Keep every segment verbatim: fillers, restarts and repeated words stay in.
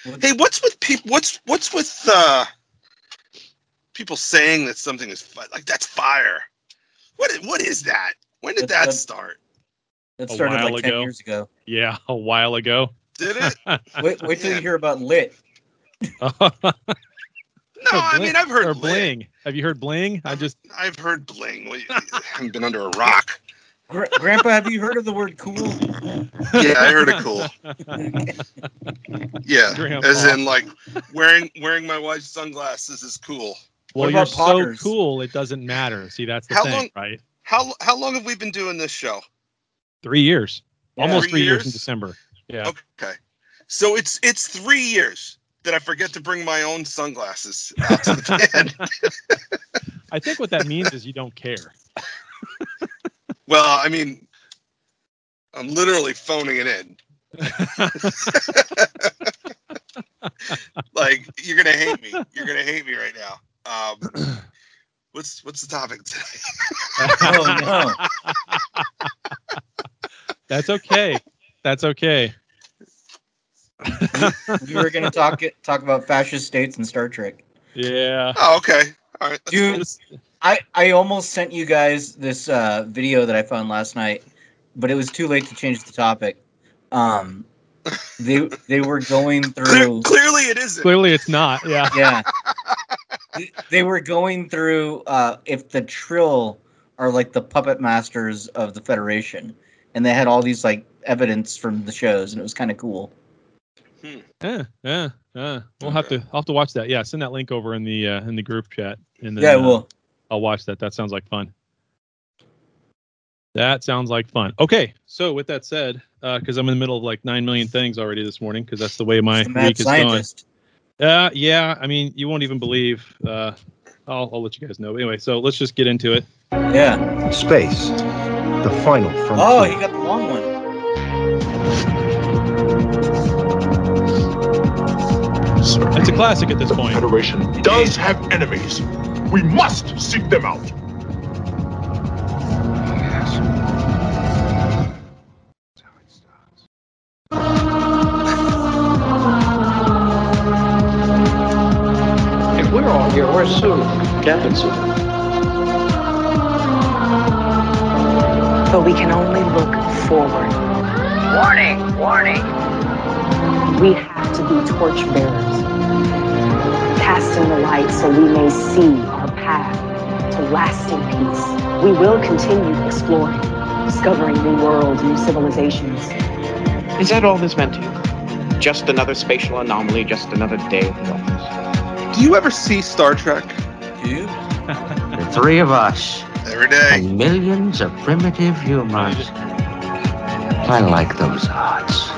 Hey, what's with people? What's what's with uh, people saying that something is fi- like that's fire? What is, what is that? When did That's, that that's, start? that A started while like ten ago. years ago. Yeah, a while ago. Did it? Wait, wait till you Man. hear about lit. No, I mean I've heard or lit. bling. Have you heard bling? I I've, just I've heard bling. Well, you haven't been under a rock. Gra- Grandpa, have you heard of the word cool? Yeah, I heard it cool. Yeah, Grandpa. as in like wearing wearing my wife's sunglasses is cool. Well, What you're about Poggers? so cool, it doesn't matter. See, that's the How thing, long- right? How how long have we been doing this show? Three years. Yeah. Almost Three three years in years? December. Yeah. Okay, so it's it's three years that I forget to bring my own sunglasses out to the band. I think what that means is you don't care. Well, I mean, I'm literally phoning it in. Like you're gonna hate me. You're gonna hate me right now. Um, what's what's the topic today? Oh, That's okay. That's okay. We were going to talk it, talk about fascist states and Star Trek. Yeah. Oh, okay. All right. That's Dude, cool. This- I, I almost sent you guys this uh, video that I found last night, but it was too late to change the topic. Um, they they were going Clear, through. clearly, it isn't. Clearly, it's not. Yeah. Yeah. They were going through uh, if the Trill are like the puppet masters of the Federation, and they had all these like evidence from the shows, and it was kind of cool. Yeah. Yeah. Yeah. We'll have to. I'll have to watch that. Yeah. Send that link over in the uh, in the group chat. And then, Yeah, uh, well, I'll watch that. That sounds like fun. That sounds like fun. Okay. So with that said, because I'm in the middle of like nine million things already this morning, because that's the way my the mad week is going. scientist. Uh, yeah, I mean, you won't even believe. Uh, I'll, I'll let you guys know. Anyway, so let's just get into it. Yeah. Space, the final frontier. Oh, you got the long one. It's a classic at this The point. Federation does have enemies. We must seek them out. If we're all here, where's Sulu? Captain Sulu. But we can only look forward. Warning! Warning! We have to be torchbearers, casting the light so we may see our path to lasting peace. We will continue exploring, discovering new worlds, new civilizations. Is that all this meant to you? Just another spatial anomaly, just another day at the office. Do you ever see Star Trek? Dude. The three of us Every day. and millions of primitive humans. I like those odds.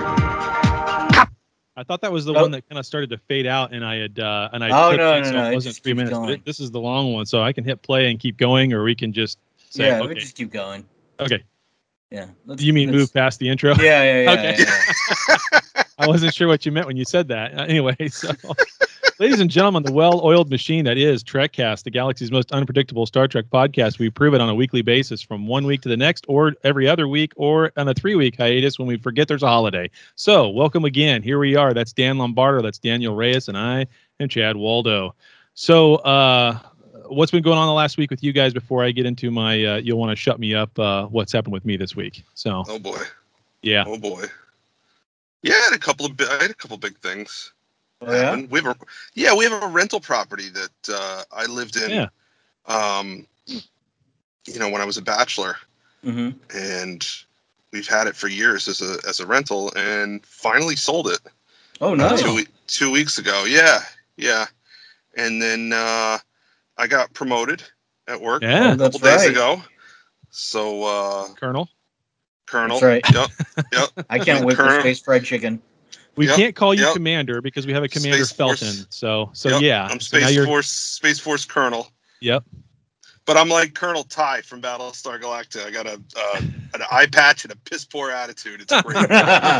I thought that was the Oh. one that kind of started to fade out, and I had uh, and I Oh, clicked no, it, no, so no, it it wasn't just three keeps minutes. But going. it, this is the long one, so I can hit play and keep going, or we can just say, Yeah, we okay, just keep going. okay. Yeah. Let's, Do you mean let's- move past the intro? Yeah, yeah, yeah. Okay. yeah, yeah. I wasn't sure what you meant when you said that. Uh, anyway, so ladies and gentlemen, the well-oiled machine that is TrekCast, the galaxy's most unpredictable Star Trek podcast. We prove it on a weekly basis from one week to the next, or every other week, or on a three-week hiatus when we forget there's a holiday. So welcome again. Here we are. That's Dan Lombardo. That's Daniel Reyes, and I am Chad Waldo. So uh, what's been going on the last week with you guys before I get into my uh, you'll want to shut me up uh, what's happened with me this week? So, Oh boy. yeah. Oh boy. Yeah, I had a couple of bi- I had a couple big things. Oh, yeah? happen. We have a yeah, we have a rental property that uh, I lived in. Yeah. Um, you know, when I was a bachelor, Mm-hmm. and we've had it for years as a as a rental, and finally sold it Oh, uh, nice. two we- two weeks ago. Yeah, yeah, and then uh, I got promoted at work Yeah. Oh, a that's couple days right. ago. So, uh, Colonel. Colonel. That's right. Yep. Yep. I can't wait for Colonel. space fried chicken. We Yep, can't call you yep. Commander because we have a Commander Space Force. Felton. So, so Yep, yeah. I'm So now Space you're- Force Space Force Colonel. Yep. But I'm like Colonel Ty from Battlestar Galactica. I got a uh, an eye patch and a piss poor attitude. It's great. And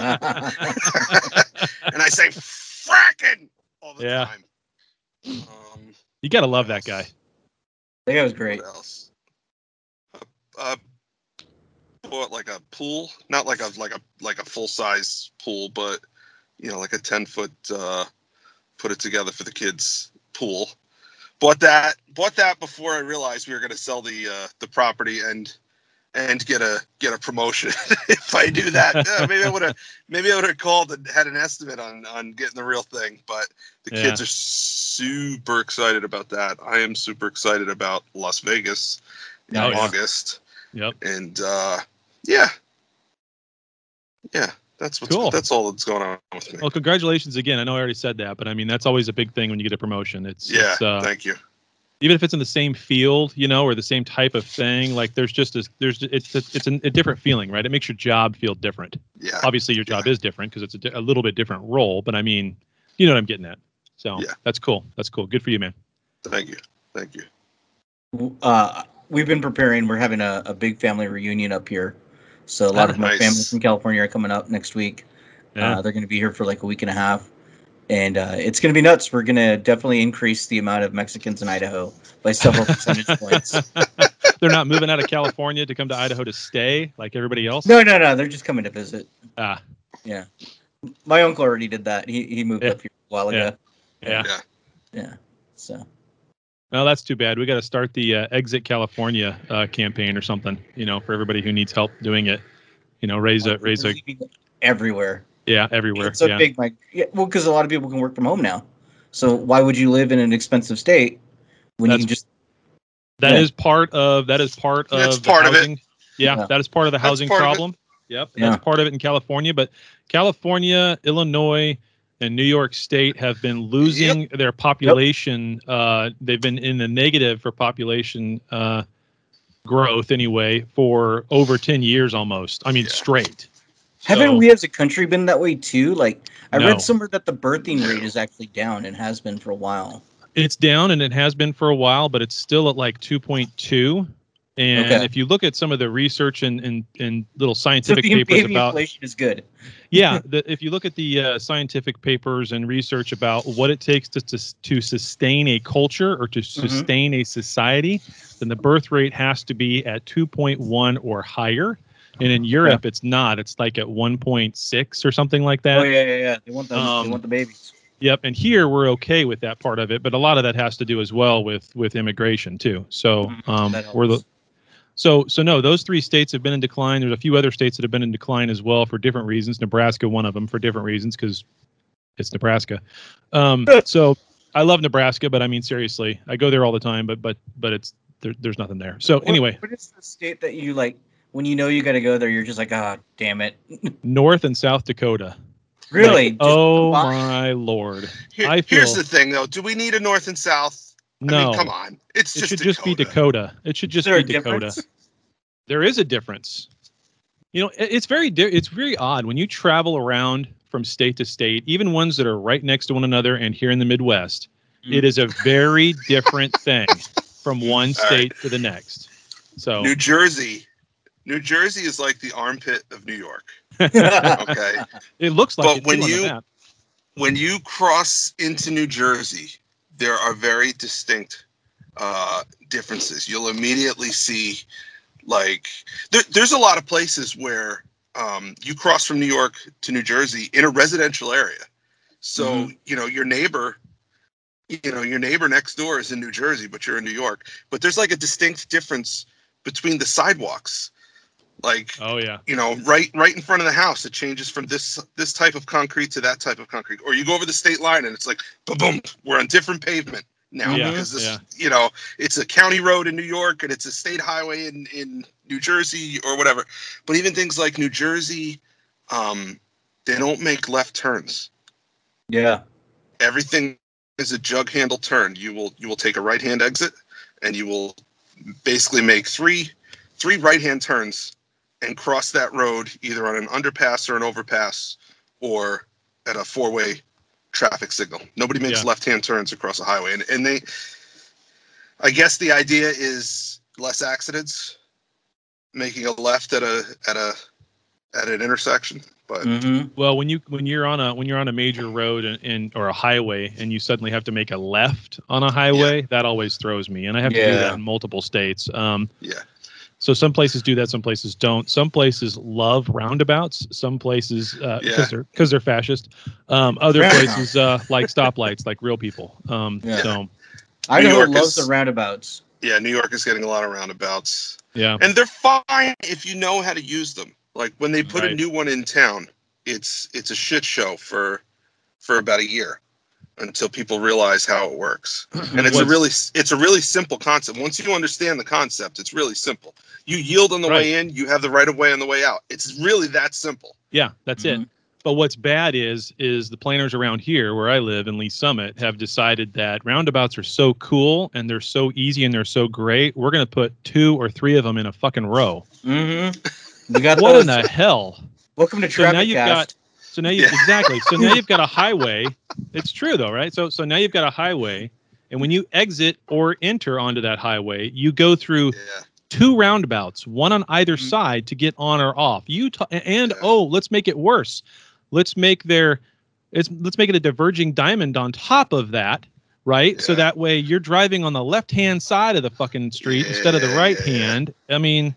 I say fracking all the Yeah. time. Um, You gotta love what that guy. else? That guy was great. What else? Uh, uh, bought like a pool, not like a like a like a full size pool, but you know, like a ten foot uh, put it together for the kids' pool. Bought that bought that before I realized we were going to sell the uh, the property and and get a get a promotion. If I do that, yeah, maybe I would have maybe I would have called and had an estimate on on getting the real thing. But the Yeah. kids are super excited about that. I am super excited about Las Vegas in Oh, yeah. August. Yep. And uh, yeah, yeah, that's what's Cool. that's all that's going on with me. Well, congratulations again. I know I already said that, but I mean that's always a big thing when you get a promotion. It's Yeah, it's, uh, thank you. even if it's in the same field, you know, or the same type of thing. Like there's just a, there's it's it's, it's an, a different feeling, right? It makes your job feel different. Yeah, Obviously, your job is different because it's a, di- a little bit different role. But I mean, you know what I'm getting at. So Yeah. that's cool. That's cool. Good for you, man. thank you, thank you. Uh, we've been preparing. We're having a, a big family reunion up here. So a lot Ah, of my nice. family from California are coming up next week. Yeah. Uh, they're going to be here for like a week and a half. And uh, it's going to be nuts. We're going to definitely increase the amount of Mexicans in Idaho by several percentage points. They're not moving out of California to come to Idaho to stay like everybody else. No, no, no. They're just coming to visit. Ah, Yeah. My uncle already did that. He he moved Yeah. up here a while ago. yeah. Yeah. Yeah. So. Well, that's too bad. We got to start the uh, Exit California uh, campaign or something. You know, for everybody who needs help doing it. You know, raise a raise a Everywhere. yeah everywhere. It's so yeah. big, Mike. Yeah, well, because a lot of people can work from home now. So why would you live in an expensive state when That's- you can just? That Yeah. is part of that is part of That's the part of it. housing. Yeah, Yeah. that is part of the That's housing part of it. problem. Yep, Yeah. that's part of it in California. But California, Illinois, and New York State have been losing their population. Uh, they've been in the negative for population uh, growth anyway for over ten years almost. I mean, Yeah. straight. Haven't So- we as a country been that way too? Like I No. read somewhere that the birthing rate is actually down and has been for a while. It's down and it has been for a while, but it's still at like two point two. And Okay. if you look at some of the research and, and, and little So scientific the papers baby about inflation is good. yeah, the, if you look at the uh, scientific papers and research about what it takes to to, to sustain a culture or to Mm-hmm. sustain a society, then the birth rate has to be at two point one or higher. And in Europe, it's not. It's like at one point six or something like that. Oh yeah, yeah, yeah. They want the Um, they want the babies. Yep, and here we're okay with that part of it, but a lot of that has to do as well with with immigration too. So Mhm, um, that we're the helps. so so no, those three states have been in decline. There's a few other states that have been in decline as well for different reasons. Nebraska, one of them, for different reasons because it's Nebraska. Um, so I love Nebraska, but I mean seriously, I go there all the time, but but but it's there, there's nothing there. So What- anyway, what is the state that you like when you know you got to go there? You're just like, ah, damn it. North and South Dakota. Really? Like, Just oh combine? my lord! Here- I feel here's the thing, though. Do we need a North and South? no. I mean, come on. It's It just should Dakota. just be Dakota. It should just Is there be a Dakota. difference? There is a difference. You know, it- it's very di- it's very odd when you travel around from state to state, even ones that are right next to one another and here in the Midwest. Mm. It is a very different thing from one All state to the next. So New Jersey. New Jersey is like the armpit of New York. Okay. it looks like But it when too on the you- map. When you cross into New Jersey, there are very distinct uh, differences. You'll immediately see, like, there, there's a lot of places where um, you cross from New York to New Jersey in a residential area. So, Mhm. you know, your neighbor, you know, your neighbor next door is in New Jersey, but you're in New York. But there's like a distinct difference between the sidewalks. Like, Oh yeah. you know, right right in front of the house, it changes from this this type of concrete to that type of concrete. Or you go over the state line and it's like, boom, we're on different pavement now Yeah, because this, yeah. you know, it's a county road in New York and it's a state highway in, in New Jersey or whatever. But even things like New Jersey, um, they don't make left turns. Yeah. Everything is a jug handle turn. You will you will take a right hand exit and you will basically make three three right hand turns and cross that road either on an underpass or an overpass or at a four-way traffic signal. Nobody makes Yeah. left-hand turns across a highway. And, and they, I guess the idea is less accidents, making a left at a at a at an intersection. But Mm-hmm. Well, when you when you're on a when you're on a major road and, and or a highway and you suddenly have to make a left on a highway, that always throws me. And I have to do Yeah. that in multiple states. Um, yeah, So some places do that, some places don't. Some places love roundabouts. Some places because uh, Yeah. they're because they're fascist. Um, other Roundabout. places uh, like stoplights, like real people. Um, Yeah. So Idaho York loves is- the roundabouts. Yeah, New York is getting a lot of roundabouts. yeah, And they're fine if you know how to use them. Like when they put a Right. new one in town, it's it's a shit show for for about a year until people realize how it works. And it's a What's- really it's a really simple concept. Once you understand the concept, it's really simple. You yield on the Right. way in, you have the right of way on the way out. It's really that simple. yeah, that's it. Mhm. But what's bad is is the planners around here where I live in Lee Summit have decided that roundabouts are so cool and they're so easy and they're so great. We're gonna put two or three of them in a fucking row. Mm-hmm. We got What those. in the hell? Welcome to So now Traffic you've Cast. got so now you Yeah. exactly so now you've got a highway. It's true though, right? So so now you've got a highway, and when you exit or enter onto that highway, you go through Yeah. two roundabouts, one on either Mhm. side to get on or off. You t- and Yeah. oh, let's make it worse. Let's make their it's let's make it a diverging diamond on top of that, right? So Yeah. that way you're driving on the left-hand side of the fucking street instead of the Yeah, right yeah, yeah. hand. I mean,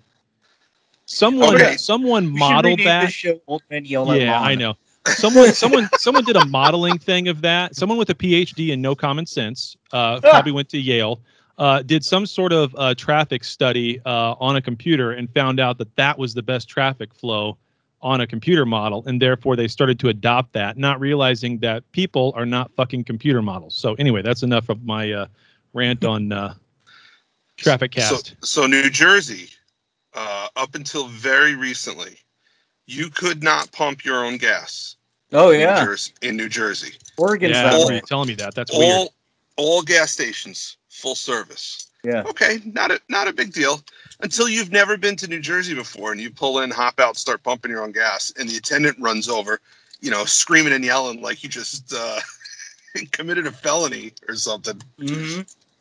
someone Okay. someone We should modeled rename that. this show Old Men Yell at Yeah, Lawn. I know. Someone, someone, someone did a modeling thing of that. Someone with a P H D in no common sense, uh, probably went to Yale, uh, did some sort of uh, traffic study uh, on a computer and found out that that was the best traffic flow on a computer model, and therefore they started to adopt that, not realizing that people are not fucking computer models. So anyway, that's enough of my uh, rant on uh, Traffic Cast. So, so New Jersey, uh, up until very recently, you could not pump your own gas. Oh in New yeah, Jersey, in New Jersey. Oregon's yeah, that I all- remember way. you telling me that. That's all weird. all gas stations full service. Yeah. Okay, not a not a big deal until you've never been to New Jersey before and you pull in, hop out, start pumping your own gas, and the attendant runs over, you know, screaming and yelling like you just uh, committed a felony or something. Mm-hmm.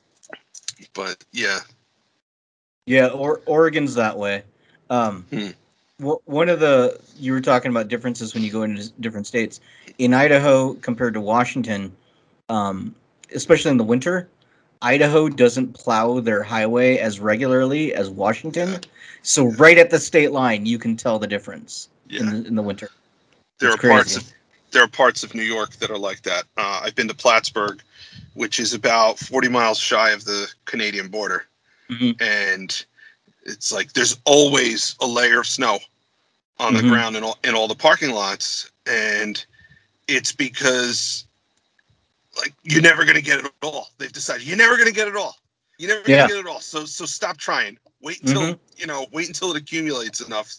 But yeah, Yeah, or Oregon's that way. Um, Hmm. wh- one of the you were talking about differences when you go into different states. In Idaho compared to Washington, um, especially in the winter, Idaho doesn't plow their highway as regularly as Washington. Yeah. So right at the state line, you can tell the difference yeah. in the in the winter. There It's are parts crazy. of there are parts of New York that are like that. Uh, I've been to Plattsburgh, which is about forty miles shy of the Canadian border, Mhm. and it's like there's always a layer of snow on the Mhm. ground in all in all the parking lots, and it's because like you're never gonna get it all. They've decided you're never gonna get it all. You're never Yeah. gonna get it all. So so stop trying. Wait until Mhm. you know. Wait until it accumulates enough.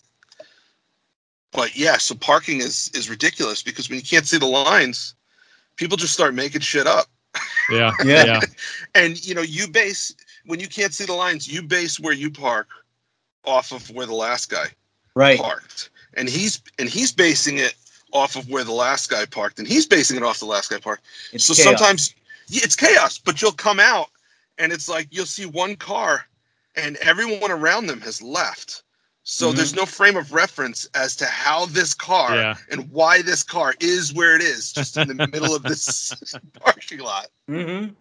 But yeah, so parking is is ridiculous because when you can't see the lines, people just start making shit up. Yeah, Yeah. yeah, And you know, you base when you can't see the lines, you base where you park off of where the last guy Right. parked, and he's and he's basing it off of where the last guy parked, and he's basing it off the last guy parked. It's so chaos. sometimes yeah, it's chaos, but you'll come out and it's like you'll see one car, and everyone around them has left. So Mhm. there's no frame of reference as to how this car yeah. and why this car is where it is, just in the middle of this parking lot. Mm-hmm.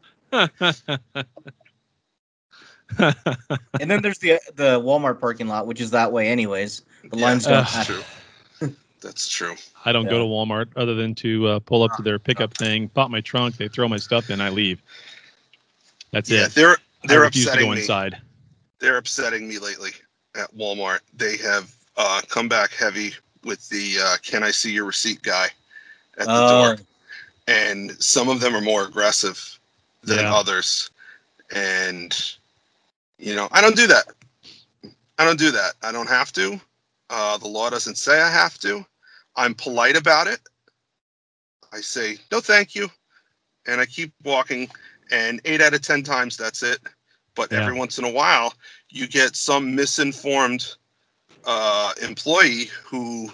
And then there's the the Walmart parking lot, which is that way anyways. The lines don't that's matter. true. That's true. I don't go Yeah. to Walmart other than to uh, pull up to their pickup thing, pop my trunk, they throw my stuff in, I leave. That's Yeah, it. they're I they're refuse to upsetting go me. inside. They're upsetting me lately at Walmart. They have uh, come back heavy with the uh, "Can I see your receipt?" guy at the Oh. door, and some of them are more aggressive than Yeah. others. And you know, I don't do that. I don't do that. I don't have to. Uh, the law doesn't say I have to. I'm polite about it. I say no, thank you, and I keep walking. And eight out of ten times, that's it. But Yeah. every once in a while, you get some misinformed uh, employee who,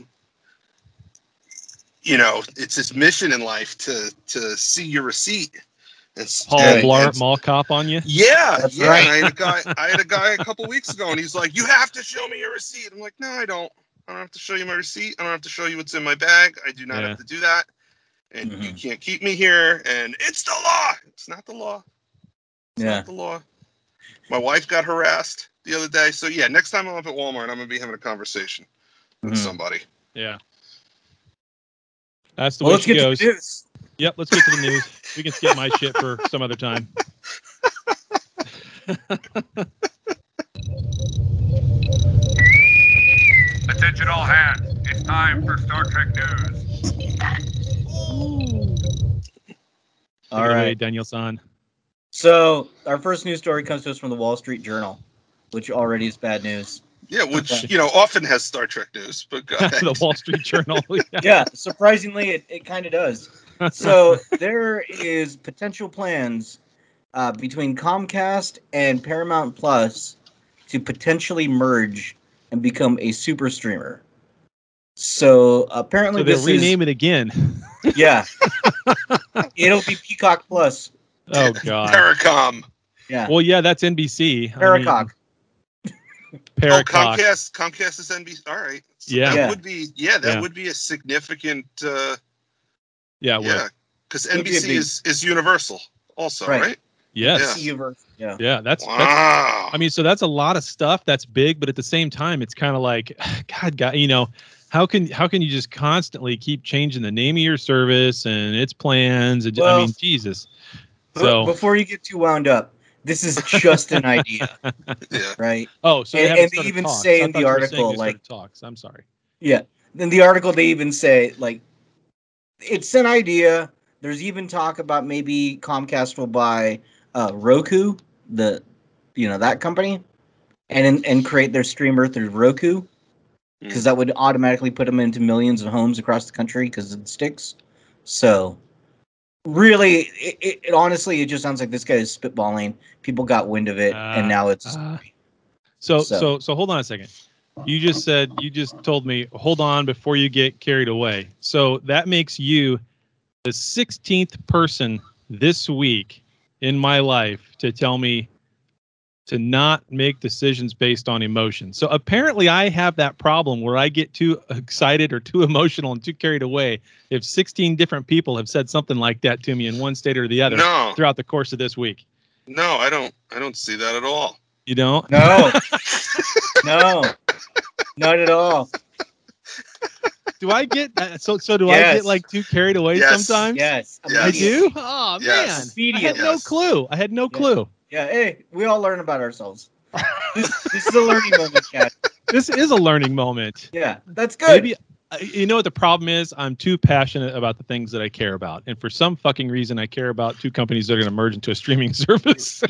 you know, it's his mission in life to to see your receipt. It's, Paul and- Blart, and- Mall Cop on you. yeah, That's yeah. right. And I had a guy. I had a guy a couple weeks ago, and he's like, "You have to show me your receipt." I'm like, "No, I don't. I don't have to show you my receipt. I don't have to show you what's in my bag. I do not Yeah. have to do that. And you Mhm. can't keep me here. And it's the law. It's not the law. It's Yeah. not the law." My wife got harassed the other day. So yeah, next time I'm up at Walmart, I'm gonna be having a conversation with Mhm. somebody. Yeah. That's the Well, way let's she get goes. to the news. Yep, let's get to the news. We can skip my shit for some other time. Attention all hands. It's time for Star Trek news. All Take it away, right. Daniel-san. So our first news story comes to us from the Wall Street Journal, which already is bad news. Yeah, which you know often has Star Trek news, but go ahead. The Wall Street Journal. Yeah, surprisingly, it, it kind of does. So there is potential plans uh, between Comcast and Paramount Plus to potentially merge and become a super streamer. So apparently So they'll this rename it again. is yeah, it'll be Peacock Plus. Oh God. Paracom. Yeah. Well, yeah, that's N B C. Paracock. I mean, Paracock. Oh, Comcast. Comcast is N B C. All right. So Yeah. That Yeah. would be. Yeah, that Yeah. would be a significant. Uh, Yeah. Well, yeah, because Would be a N B C big- is is Universal also, Right. right? yes. Yeah. Yeah. Yeah. That's. Wow. that's I mean, so that's a lot of stuff. That's big, but at the same time, it's kind of like, God, God, you know, how can how can you just constantly keep changing the name of your service and its plans? And, I Well, mean, Jesus. Be- So, Before you get too wound up, this is just an idea, yeah. right? oh, so they and- haven't and they started even talks. say I in thought the you were saying article, they started like- talks. I'm sorry. Yeah. In the article, they even say, like, it's an idea. There's even talk about maybe Comcast will buy uh, Roku, the, you know, that company, and and create their streamer through Roku, because that would automatically put them into millions of homes across the country because of the sticks. So, really, it, it, it honestly, it just sounds like this guy is spitballing. People got wind of it, Uh, and now it's uh, So, So- so, so, hold on a second. You just said, you just told me, hold on before you get carried away. So that makes you the sixteenth person this week in my life to tell me to not make decisions based on emotion. So apparently I have that problem where I get too excited or too emotional and too carried away. If sixteen different people have said something like that to me in one state or the other No, throughout the course of this week. no, I don't. I don't see that at all. You don't? no, no, not at all. Do I get that? So, so do I Yes. get like too carried away Yes. sometimes? Yes, Yes. I immediate. do? Oh, Yes. man. I had Immediate. no Yes. clue. I had no Yeah. clue. Yeah, hey, we all learn about ourselves. This, this is a learning moment, Chad. This is a learning moment. Yeah, that's good. Maybe, uh, you know what the problem is? I'm too passionate about the things that I care about. And for some fucking reason, I care about two companies that are going to merge into a streaming service.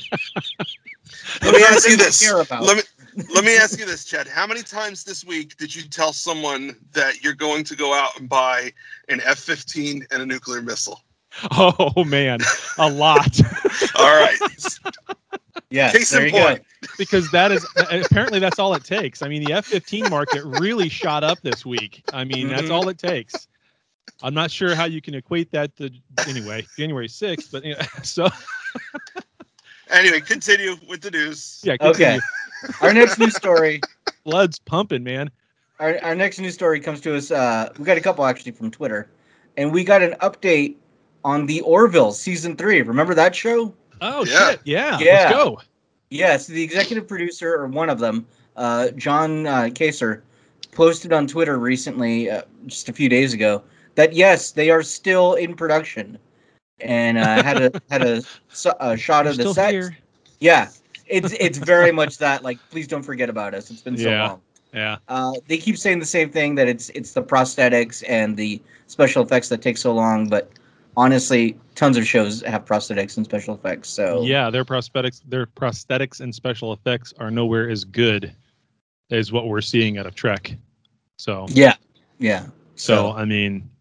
Let me What ask you do this. care about? Let me let me ask you this, Chad. How many times this week did you tell someone that you're going to go out and buy an F fifteen and a nuclear missile? Oh, man. A lot. All right. Yeah, Case there in you point. Because that is apparently that's all it takes. I mean, the F fifteen market really shot up this week. I mean, that's Mhm. all it takes. I'm not sure how you can equate that to anyway, January sixth, but you know, so Anyway, continue with the news. yeah, go. Okay, continue. our next news story. Blood's pumping, man. Our, our next news story comes to us. Uh, we got a couple actually from Twitter, and we got an update on the Orville season three. Remember that show? Oh Yeah. shit, yeah, Yeah. let's go. Yes, the executive producer, or one of them, uh, John uh, Kaser, posted on Twitter recently, uh, just a few days ago, that yes, they are still in production, and uh, had a had a, so- a shot We're of the still set. here. Yeah, it's it's very much that. Like, please don't forget about us. It's been so Yeah. long. Yeah. Uh, they keep saying the same thing, that it's it's the prosthetics and the special effects that take so long, but honestly, tons of shows have prosthetics and special effects. So Yeah, their prosthetics, their prosthetics and special effects are nowhere as good as what we're seeing out of Trek. So, yeah, yeah. so I mean,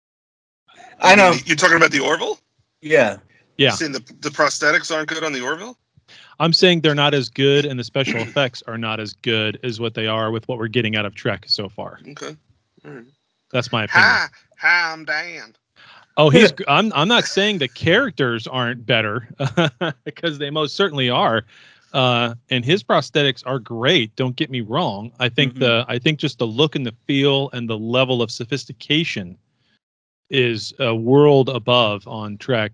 I know. You're talking about the Orville? Yeah, yeah, You're saying the, the prosthetics aren't good on the Orville? I'm saying they're not as good, and the special effects are not as good as what they are with what we're getting out of Trek so far. Okay. All right. That's my opinion. Hi, hi, I'm Dan. Oh, he's. I'm. I'm not saying the characters aren't better because they most certainly are, uh, and his prosthetics are great. Don't get me wrong. I think Mhm. the. I think just the look and the feel and the level of sophistication is a world above on Trek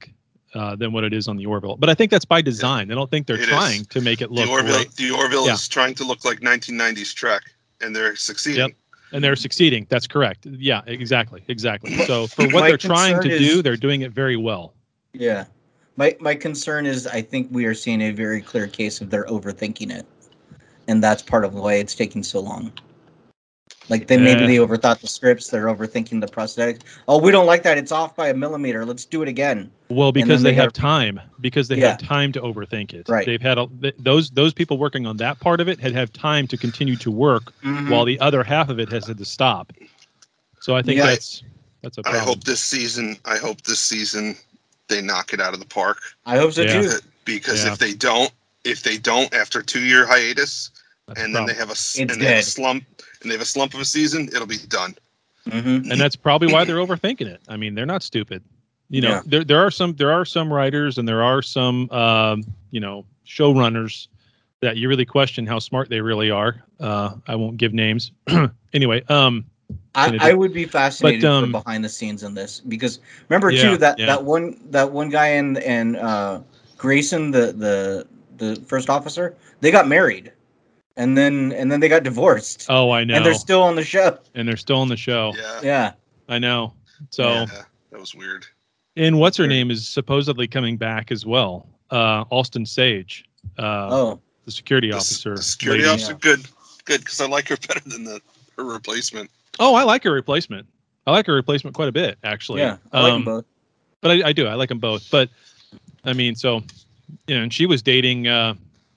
uh, than what it is on the Orville. But I think that's by design. Yeah. I don't think they're it trying is. to make it look the Orville. great. The Orville yeah. is trying to look like nineteen nineties Trek, and they're succeeding. Yep. And they're succeeding. That's correct. Yeah, exactly, exactly. So for what My they're trying to concern do, is- they're doing it very well. Yeah. My my concern is I think we are seeing a very clear case of they're overthinking it. And that's part of why it's taking so long. Like they maybe Eh. they overthought the scripts, they're overthinking the prosthetics. Oh, we don't like that. It's off by a millimeter. Let's do it again. Well, because they they, have gotta- time. Because they Yeah. have time to overthink it. Right. They've had a, th- those those people working on that part of it had have time to continue to work Mhm. while the other half of it has had to stop. So I think Yeah. that's that's a I problem. hope this season. I hope this season they knock it out of the park. I hope so Yeah. too. Because Yeah. if they don't, if they don't after a two-year hiatus, That's and the then they problem. have a s- It's and they have a dead. slump, and they have a slump of a season, it'll be done. Mm-hmm. and that's probably why they're overthinking it. I mean, they're not stupid. You know, Yeah. there there are some there are some writers and there are some um, you know showrunners that you really question how smart they really are. Uh, I won't give names. Anyway, um, I, I would be fascinated But, um, for behind the scenes in this because remember Yeah, too that, yeah. that one that one guy in and uh, Grayson the the the first officer, they got married and then and then they got divorced oh, I know, and they're still on the show. and they're still on the show. Yeah, Yeah. I know. So, Yeah. yeah, that was weird. and what's her Weird. name is supposedly coming back as well. Uh, Alston Sage, uh, Oh, the security The, s- officer. the security lady. officer, good, good, because I like her better than the her replacement. Oh, I like her replacement. I like her replacement quite a bit, actually. yeah. I like Um, them both. But I, I do. I like them both. But I mean, so you know, and she was dating uh,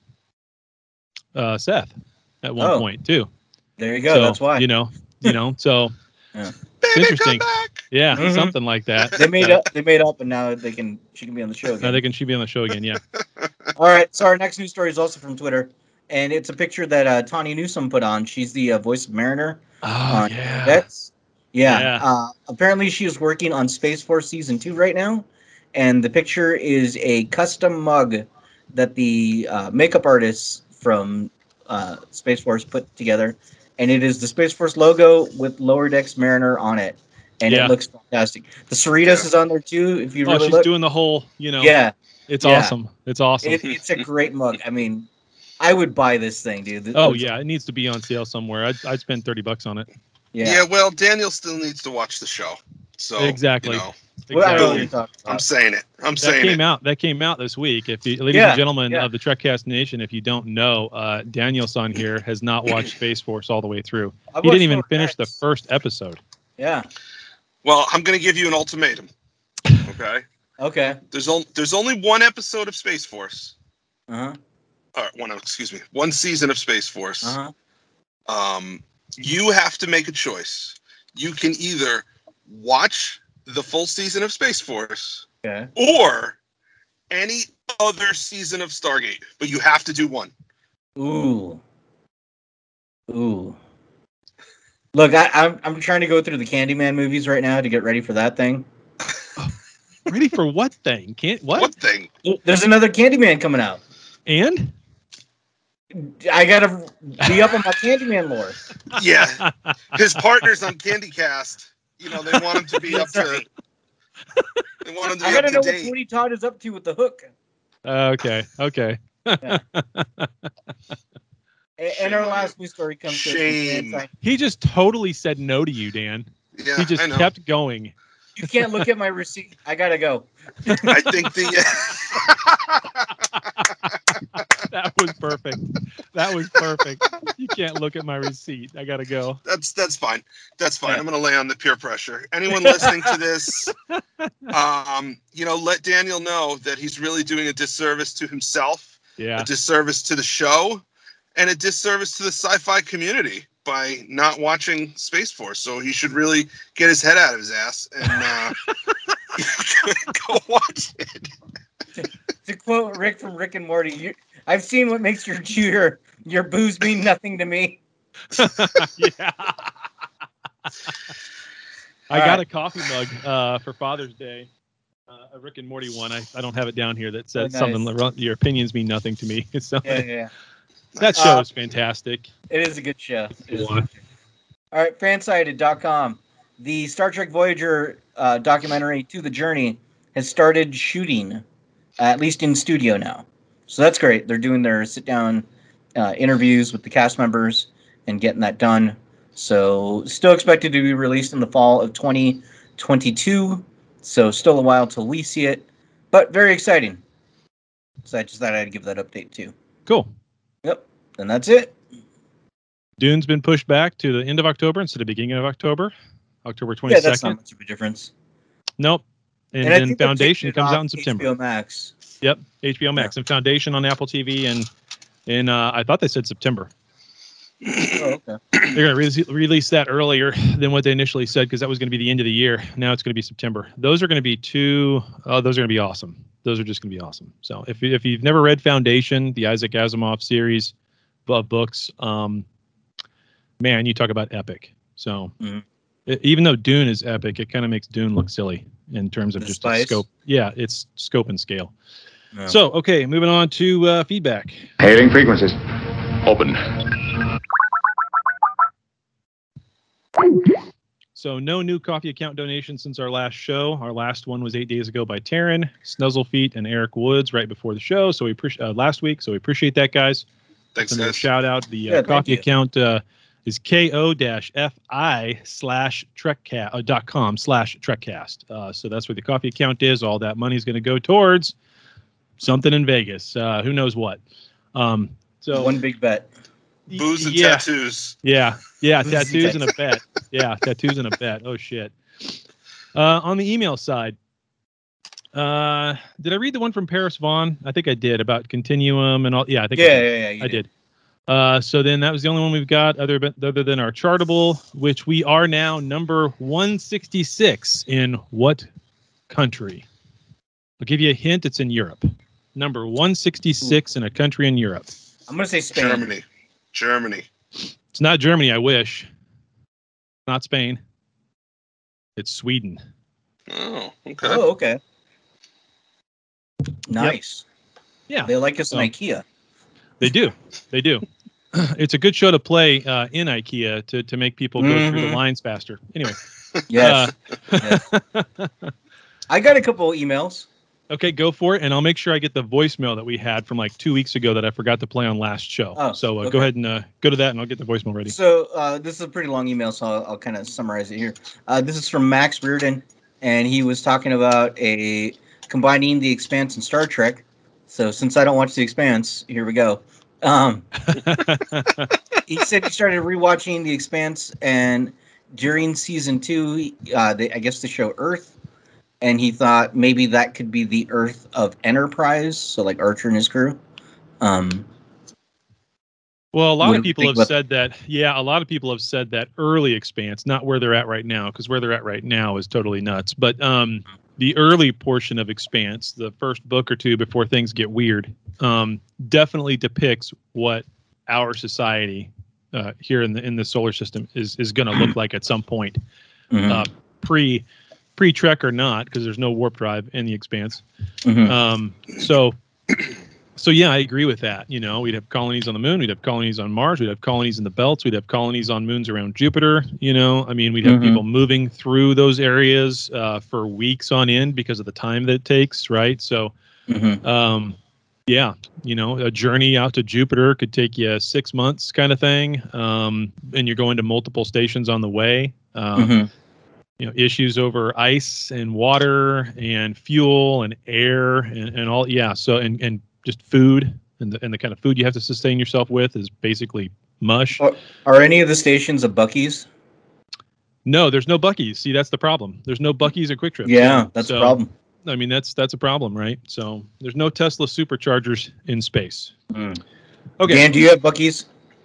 uh, Seth at one Oh. point too. There you go. So, That's why. You know, you know. So Yeah. Baby, interesting. come back. yeah, Mhm. something like that. They made up. They made up, and now they can. She can be on the show Now again. they can she be on the show again? Yeah. All right. So our next news story is also from Twitter, and it's a picture that uh, Tawny Newsome put on. She's the uh, voice of Mariner. Oh Uh, yeah. That's yeah. Yeah. Uh, apparently, she is working on Space Force season two right now, and the picture is a custom mug that the uh, makeup artists from uh, Space Force put together, and it is the Space Force logo with Lower Decks Mariner on it, and Yeah. it looks fantastic. The Cerritos Yeah. is on there too. If you Oh, really she's look, doing the whole. You know. yeah, It's yeah. awesome. It's awesome. it, it's a great mug. I mean, I would buy this thing, dude. It oh looks- yeah, it needs to be on sale somewhere. I'd I'd spend thirty bucks on it. Yeah. yeah. well, Daniel still needs to watch the show. So Exactly. you know, Well, I don't know what Exactly. you're talking I'm about. saying it. I'm That saying came it. out. That came out this week. If you, ladies Yeah, and gentlemen yeah. of the Trekcast Nation, if you don't know, uh, Daniel Son here has not watched Space Force all the way through. I've He didn't watched even Lower finish the Decks. first episode. Yeah. Well, I'm going to give you an ultimatum. Okay. Okay. There's only there's only one episode of Space Force. Uh huh. Or one, excuse me, one season of Space Force. Uh huh. Um, you have to make a choice. You can either watch the full season of Space Force Okay. or any other season of Stargate, but you have to do one. Ooh. Ooh. Look, I, I'm I'm trying to go through the Candyman movies right now to get ready for that thing. Ready for what thing? Can't what? What thing? There's another Candyman coming out. And I gotta be up on my Candyman lore. Yeah, his partners on CandyCast. You know, they want him to be up to. They want him to I be gotta up know to what date. Tony Todd is up to with the hook. uh, okay, okay. And, and our last news story comes to us from Shame. Fan Sci- He just totally said no to you, Dan. Yeah, He just I know. kept going. You can't look at my receipt. I gotta go. I think the. That was perfect. That was perfect. You can't look at my receipt. I gotta go. That's that's fine. That's fine. I'm going to lay on the peer pressure. Anyone listening to this, um, you know, let Daniel know that he's really doing a disservice to himself, Yeah. a disservice to the show, and a disservice to the sci-fi community by not watching Space Force. So he should really get his head out of his ass and uh, go watch it. To quote Rick from Rick and Morty, you, I've seen what makes your your your booze mean nothing to me. Yeah. I All got right. a coffee mug uh, for Father's Day, uh, a Rick and Morty one. I, I don't have it down here that says Oh, nice. something. li- Your opinions mean nothing to me. So Yeah, yeah. that show Uh, is fantastic. It is a good show. It is. One. All right, fansided dot com. The Star Trek Voyager uh, documentary To the Journey has started shooting, uh, at least in studio now. So that's great. They're doing their sit-down uh, interviews with the cast members and getting that done. So still expected to be released in the fall of twenty twenty-two. So still a while till we see it, but very exciting. So I just thought I'd give that update too. Cool. Yep. And that's it. Dune's been pushed back to the end of October instead of beginning of October, October twenty-second. Yeah, that's not much of a difference. Nope. And, And I then think they're Foundation kicking it comes off out in September. H B O Max. Yep, H B O Max and Foundation on Apple T V, and in uh, I thought they said September. Oh, okay. They're going to re- release that earlier than what they initially said because that was going to be the end of the year. Now it's going to be September. Those are going to be two. Oh, those are going to be awesome. Those are just going to be awesome. So if if you've never read Foundation, the Isaac Asimov series of books, um, man, you talk about epic. So mm-hmm. it, even though Dune is epic, it kind of makes Dune look silly in terms of The just spice? its scope. Yeah, it's scope and scale. No. So okay, moving on to uh, feedback. Hailing frequencies. Open. So no new coffee account donations since our last show. Our last one was eight days ago by Taryn, Snuzzlefeet, and Eric Woods right before the show. So we appreciate uh, last week. So we appreciate that, guys. Thanks, Another guys. shout out. The uh, Yeah, thank coffee you. account uh, is ko-fi slash trekcast uh, dot com slash trekcast. Uh, so that's where the coffee account is. All that money is going to go towards something in Vegas. Uh, who knows what? Um, so One big bet. Booze and yeah. tattoos. Yeah, yeah, Booze and tattoos and a bet. Yeah, tattoos and a bet. Oh shit. Uh, on the email side, uh, did I read the one from Paris Vaughn? I think I did about Continuum and all. Yeah, I think I Yeah, did. yeah, yeah. you I did. Uh, so then that was the only one we've got other than, other than our Chartable, which we are now number one sixty-six in what country? I'll give you a hint. It's in Europe. Number one sixty-six in a country in Europe. I'm gonna say Spain. Germany. Germany. It's not Germany, I wish. Not Spain. It's Sweden. Oh, okay. Oh, okay. Nice. Yeah, They like us in So- IKEA. they do. They do. It's a good show to play uh, in IKEA to, to make people go through the Mhm. lines faster. Anyway. Yes. uh, I got a couple of emails. Okay, go for it, and I'll make sure I get the voicemail that we had from like two weeks ago that I forgot to play on last show. Oh, so uh, okay. go ahead and uh, go to that, and I'll get the voicemail ready. So uh, this is a pretty long email, so I'll, I'll kind of summarize it here. Uh, this is from Max Reardon, and he was talking about a combining the Expanse and Star Trek. So since I don't watch the Expanse, here we go. Um, he said he started rewatching the Expanse, and during season two, he- uh, they, I guess the show Earth. And he thought maybe that could be the Earth of Enterprise, so like Archer and his crew. Um, Well, a lot What of do you people think have about- said that. Yeah, a lot of people have said that early Expanse, not where they're at right now, because where they're at right now is totally nuts. But um, the early portion of Expanse, the first book or two before things get weird, um, definitely depicts what our society uh, here in the in the solar system is is going to look like at some point, mhm, uh, pre pre Trek or not, because there's no warp drive in the Expanse. mhm. Um, so, so yeah, I agree with that. You know, we'd have colonies on the moon, we'd have colonies on Mars, we'd have colonies in the belts, we'd have colonies on moons around Jupiter. You know, I mean, we'd have Mhm. people moving through those areas uh, for weeks on end because of the time that it takes, right? So, Mhm. um, yeah, you know, a journey out to Jupiter could take you six months, kind of thing, um, and you're going to multiple stations on the way. Um, Mhm. you know, issues over ice and water and fuel and air and, and all. Yeah. So, and, and just food and the, and the kind of food you have to sustain yourself with is basically mush. Are, are any of the stations a Buc-ee's? No, there's no Buc-ee's. See, that's the problem. There's no Buc-ee's or Quick Trip. Yeah, that's So, a problem. I mean, that's, that's a problem, right? So there's no Tesla superchargers in space. Mm. Okay. Dan, do you have Buc-ee's?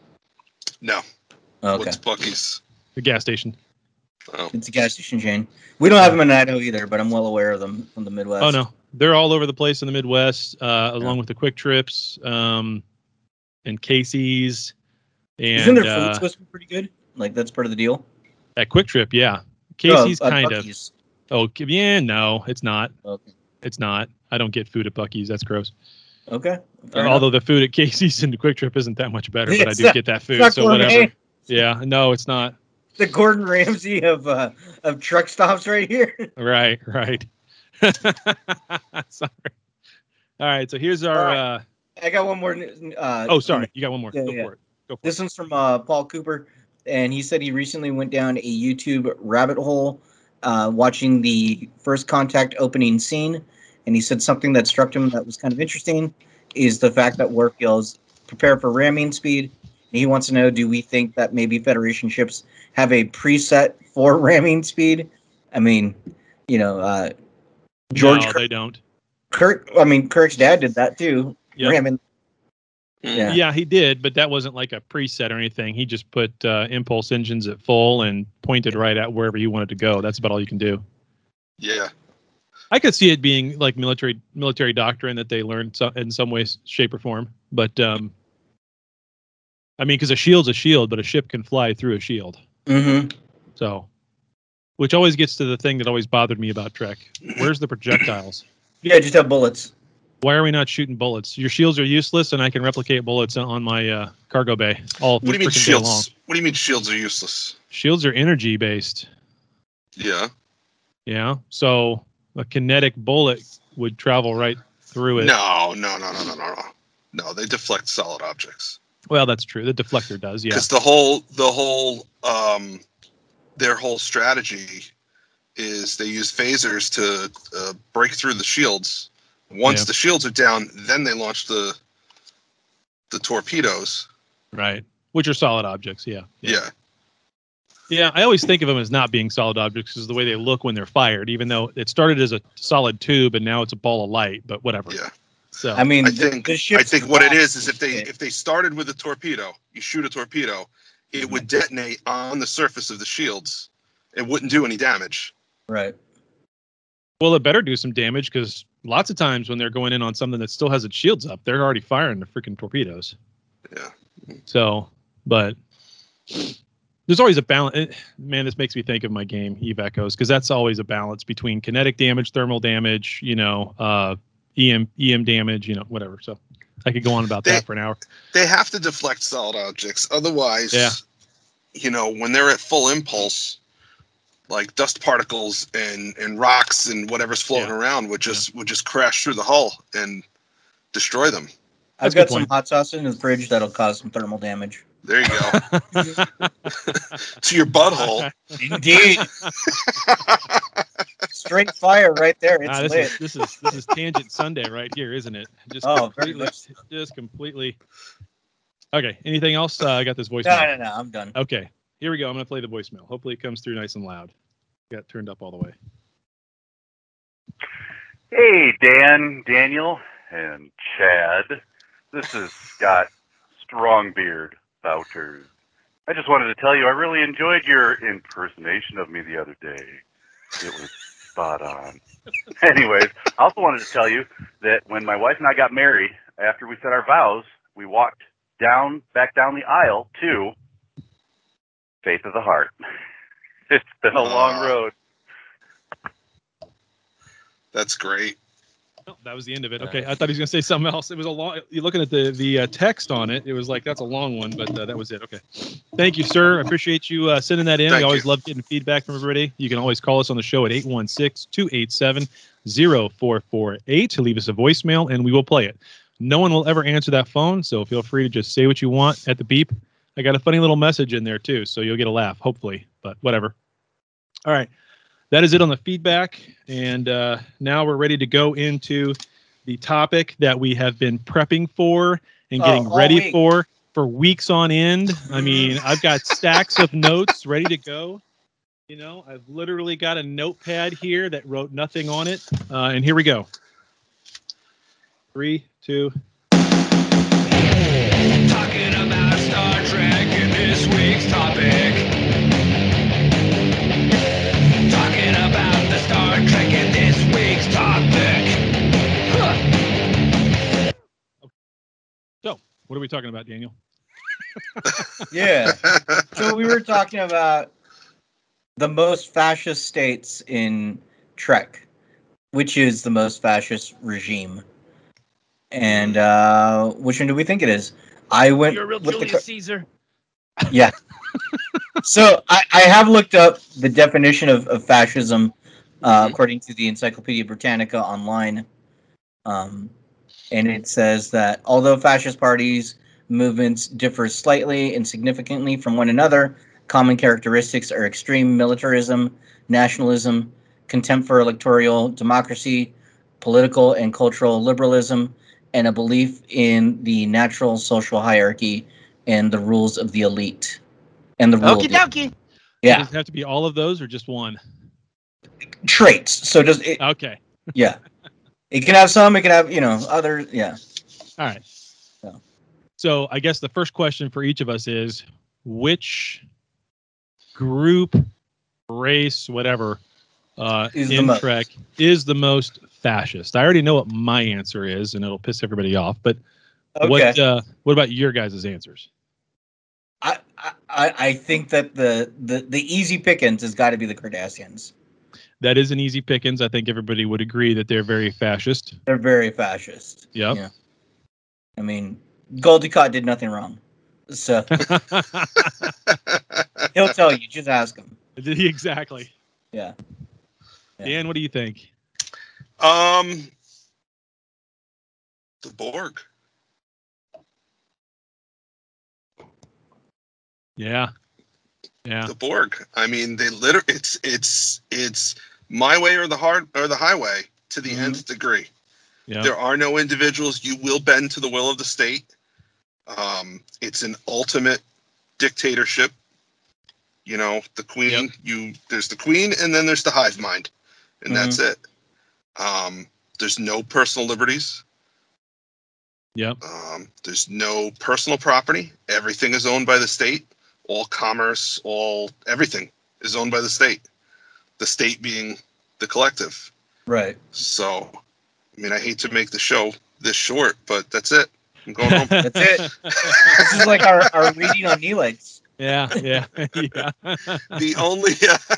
No. Okay. What's Buc-ee's? The gas station. Oh. It's a gas station chain. We don't have them in Idaho either, but I'm well aware of them from the Midwest. Oh no, they're all over the place in the Midwest, uh, along with the Quick Trips, um, and Casey's, and Isn't their food uh, supposed to be pretty good? Like, that's part of the deal? at Quick Trip, yeah. Casey's Oh, uh, kind of. Buc-ee's. Oh, yeah, no, it's not. Okay. It's not. I don't get food at Buc-ee's. That's gross. Okay. Uh, Fair although the food at Casey's and the Quick Trip isn't that much better, but I It's do not- get that food. not So gourmet. whatever. Yeah, no, it's not. enough. The Gordon Ramsay of uh, of truck stops right here. Right, right. Sorry. All right, so here's our. Right. Uh, I got one more. Uh, oh, sorry, you got one more. Yeah, Go yeah. for it. Go for This it. one's from uh, Paul Cooper, and he said he recently went down a YouTube rabbit hole uh, watching the First Contact opening scene, and he said something that struck him that was kind of interesting is the fact that Worf yells, "Prepare for ramming speed." And he wants to know, do we think that maybe Federation ships have a preset for ramming speed? I mean, you know, uh, George no, Kirk, they don't. Kirk. I mean, Kirk's dad did that too. Yep. Ramming. Yeah. yeah, he did, but that wasn't like a preset or anything. He just put uh, impulse engines at full and pointed right at wherever you wanted to go. That's about all you can do. Yeah. I could see it being like military military doctrine that they learned so, in some way, shape, or form. But um, I mean, because a shield's a shield, but a ship can fly through a shield. Mm-hmm. So, which always gets to the thing that always bothered me about Trek. Where's the projectiles? Yeah, just have bullets. Why are we not shooting bullets? Your shields are useless, and I can replicate bullets on my uh, cargo bay all What do you mean freaking day long. shields? What do you mean shields are useless? Shields are energy based. Yeah. Yeah. So a kinetic bullet would travel right through it. No, no, no, no, no, no, no. No, they deflect solid objects. Well, that's true. The deflector does, yeah. Because the whole, the whole, um, their whole strategy is they use phasers to uh, break through the shields. Once Yeah. the shields are down, then they launch the the torpedoes. Right. Which are solid objects, yeah. Yeah. Yeah, I always think of them as not being solid objects because the way they look when they're fired, even though it started as a solid tube and now it's a ball of light, but whatever. Yeah. So I mean, I the- think the I ship's think what it glass is is if they thick. if they started with a torpedo, you shoot a torpedo, it would detonate on the surface of the shields. It wouldn't do any damage. Right. well, it better do some damage because lots of times when they're going in on something that still has its shields up, they're already firing the freaking torpedoes. Yeah. So, but there's always a balance. It, man, this makes me think of my game Eve Echoes because that's always a balance between kinetic damage, thermal damage, you know, uh, E M E M damage, you know, whatever. So I could go on about They- that for an hour. They have to deflect solid objects. Otherwise, Yeah. you know, when they're at full impulse, like dust particles and, and rocks and whatever's floating Yeah. around would just would just crash through the hull and destroy them. I've That's a good got some point. hot sauce in the fridge that'll cause some thermal damage. There you go. To your butthole. Indeed. Straight fire right there. It's Ah, this lit. is this is this is Tangent Sunday right here, isn't it? Just Oh, very completely, much. just completely. Okay. Anything else? Uh, I got this voicemail. No, no, no. I'm done. Okay. Here we go. I'm gonna play the voicemail. Hopefully, it comes through nice and loud. Got it turned up all the way. Hey, Dan, Daniel, and Chad. This is Scott Strongbeard Bouters. I just wanted to tell you I really enjoyed your impersonation of me the other day. It was spot on. Anyways, I also wanted to tell you that when my wife and I got married, after we said our vows, we walked down, back down the aisle to Faith of the Heart. It's been a long Uh, road. That's great. Oh, that was the end of it. Okay, I thought he was gonna say something else. It was a long. You're looking at the the uh, text on it. It was like that's a long one, but uh, that was it. Okay, thank you, sir. I appreciate you uh, sending that in. Thank we always you. love getting feedback from everybody. You can always call us on the show at eight one six, two eight seven, zero four four eight to leave us a voicemail, and we will play it. No one will ever answer that phone, so feel free to just say what you want at the beep. I got a funny little message in there too, so you'll get a laugh, hopefully. But whatever. All right. That is it on the feedback. And uh, now we're ready to go into the topic that we have been prepping for and Oh, getting all ready week. for for weeks on end. I mean, I've got stacks of notes ready to go. You know, I've literally got a notepad here that wrote nothing on it. Uh, and here we go. Three, two. Talking about Star Trek in this week's topic. Talking about the Star Trek in this week's topic. Huh. So, what are we talking about, Daniel? Yeah. So we were talking about the most fascist states in Trek, which is the most fascist regime. And uh, which one do we think it is? I went You're a real with Julius the co- Caesar. yeah. So I, I have looked up the definition of, of fascism uh, Mhm. according to the Encyclopedia Britannica online. Um, and it says that although fascist parties movements differ slightly and significantly from one another, common characteristics are extreme militarism, nationalism, contempt for electoral democracy, political and cultural liberalism, and a belief in the natural social hierarchy and the rules of the elite. And the rule Okie of the dokie. Yeah. Does it have to be all of those or just one? Traits. So does it Okay. Yeah. It can have some, it can have, you know, other yeah. All right. So. So I guess the first question for each of us is which group, race, whatever, uh, Is the in most. Trek is the most fascist? I already know what my answer is, and it'll piss everybody off. But what Okay. uh, what about your guys' answers? I, I I think that the the, the easy pickings has got to be the Cardassians. That is an easy pickings. I think everybody would agree that they're very fascist. They're very fascist. Yep. Yeah. I mean, Goldicott did nothing wrong. So he'll tell you. Just ask him. Exactly. Yeah. yeah. Dan, what do you think? Um, the Borg. Yeah. Yeah. The Borg. I mean, they literally it's it's it's my way or the hard or the highway to the Mhm. nth degree. Yeah. There are no individuals. You will bend to the will of the state. Um, it's an ultimate dictatorship. You know, the queen. Yep. You there's the queen, and then there's the hive mind, and Mhm. that's it. Um, there's no personal liberties. Yep. Um, there's no personal property. Everything is owned by the state. All commerce, all everything is owned by the state. The state being the collective. Right. So, I mean, I hate to make the show this short, but that's it. I'm going home. That's it. This is like our, our reading on Neelix. Yeah. Yeah. Yeah. The only uh,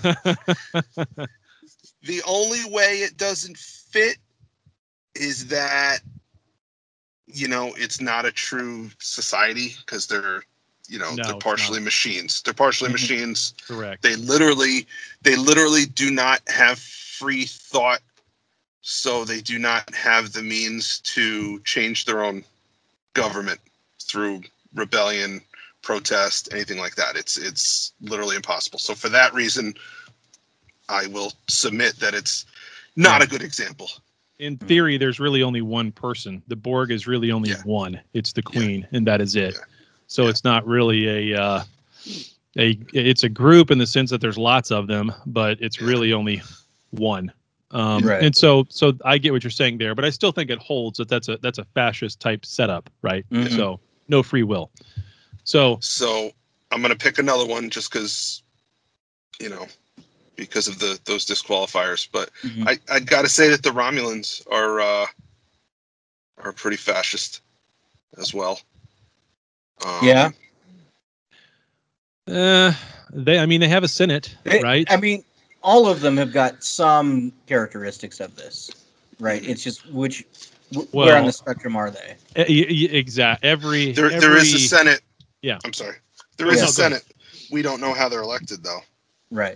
yeah, the only way it doesn't fit is that, you know, it's not a true society because they're, you know, No, they're it's partially not. machines. They're partially Mhm. machines. Correct. They literally, they literally do not have free thought, so they do not have the means to change their own government through rebellion, protest, anything like that. It's it's literally impossible. So for that reason, I will submit that it's not Yeah. a good example. In theory, there's really only one person. The Borg is really only Yeah. one. It's the Queen, and that is it. Yeah. So Yeah. it's not really a uh, a. It's a group in the sense that there's lots of them, but it's Yeah. really only one. Um, Right. And so, so I get what you're saying there, but I still think it holds that that's a that's a fascist type setup, right? Mhm. So no free will. So So I'm gonna pick another one just because, you know, because of the those disqualifiers. But Mhm. I I gotta say that the Romulans are uh, are pretty fascist as well. Um, Yeah. uh, they, I mean, they have a Senate, It- right? I mean, all of them have got some characteristics of this, right? Mhm. It's just which, wh- where on Well- the spectrum are they? Exact. Every There every, there is a Senate. Yeah. I'm sorry. There Oh, is no, a go Senate. We don't know how they're elected though. Right.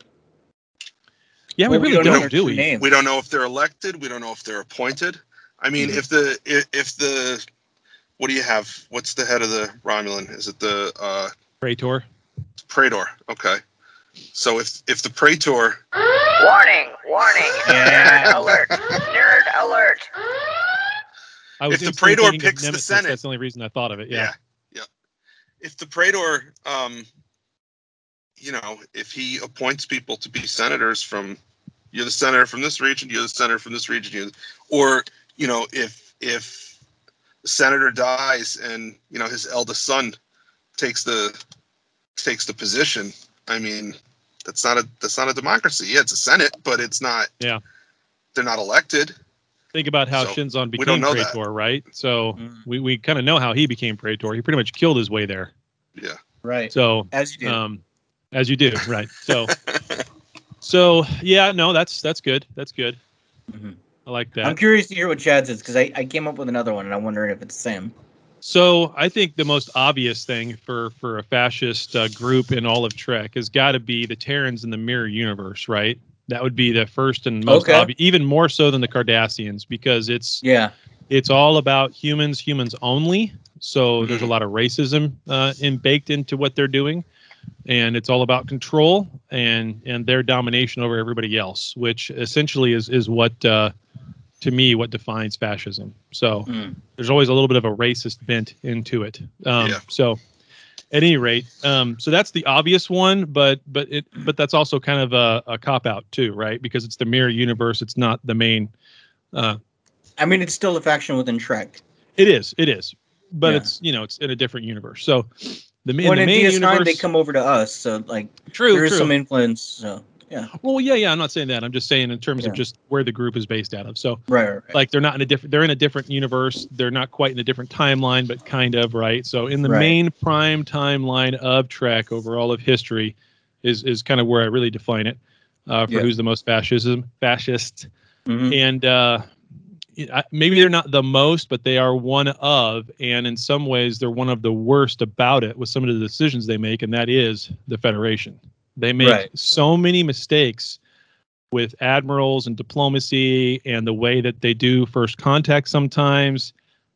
Yeah, Well, we really know don't, their do true we? names. We don't know if they're elected. We don't know if they're appointed. I mean, Mhm. if the if, if the what do you have? What's the head of the Romulan? Is it the uh, Praetor. Praetor? Okay. So if if the Praetor, Warning! Warning! Yeah. Nerd alert! Nerd alert! I was If the instantly Praetor thinking of picks the Nemesis. Senate- That's the only reason I thought of it. Yeah. yeah, yeah. If the Praetor, um, you know, if he appoints people to be senators from, you're the senator from this region, you're the senator from this region, you're, or you know, if if the senator dies and you know his eldest son takes the takes the position, I mean, that's not a that's not a democracy. Yeah, it's a Senate, but it's not. Yeah. They're not elected. Think about how So, Shinzon we don't became know that. Praetor, right? So Mhm. we, we kind of know how he became Praetor. He pretty much killed his way there. Yeah. Right. So As you do. um, as you do, right? So so yeah, no, that's that's good. That's good. Mhm. I like I'm that. curious to hear what Chad says because I, I came up with another one and I'm wondering if it's the same. So I think the most obvious thing for for a fascist uh, group in all of Trek has got to be the Terrans in the Mirror Universe, right? That would be the first and most Okay. obvious, even more so than the Cardassians, because it's Yeah. it's all about humans, humans only. So there's a Mhm. lot of racism uh, in baked into what they're doing, and it's all about control and and their domination over everybody else, which essentially is is what uh, to me what defines fascism. So Mm. there's always a little bit of a racist bent into it. Um, Yeah. So at any rate, um, so that's the obvious one, but but it but that's also kind of a, a cop out too, right? Because it's the mirror universe. It's not the main. Uh, I mean, it's still a faction within Trek. it is, it is, but Yeah. it's you know it's in a different universe. So the, ma- in When the in main D S nine, universe, they come over to us, so like true, there is true. some influence. So yeah, Well, yeah, yeah. I'm not saying that. I'm just saying in terms Yeah. of just where the group is based out of. So right, right, right. like they're not in a different. They're in a different universe. They're not quite in a different timeline, but kind of right. So in the Right. main prime timeline of Trek over all of history, is is kind of where I really define it uh, for Yeah. who's the most fascism fascist. Mhm. And uh, I- maybe they're not the most, but they are one of, and in some ways they're one of the worst about it with some of the decisions they make, and that is the Federation. They make Right. so many mistakes with admirals and diplomacy, and the way that they do first contact sometimes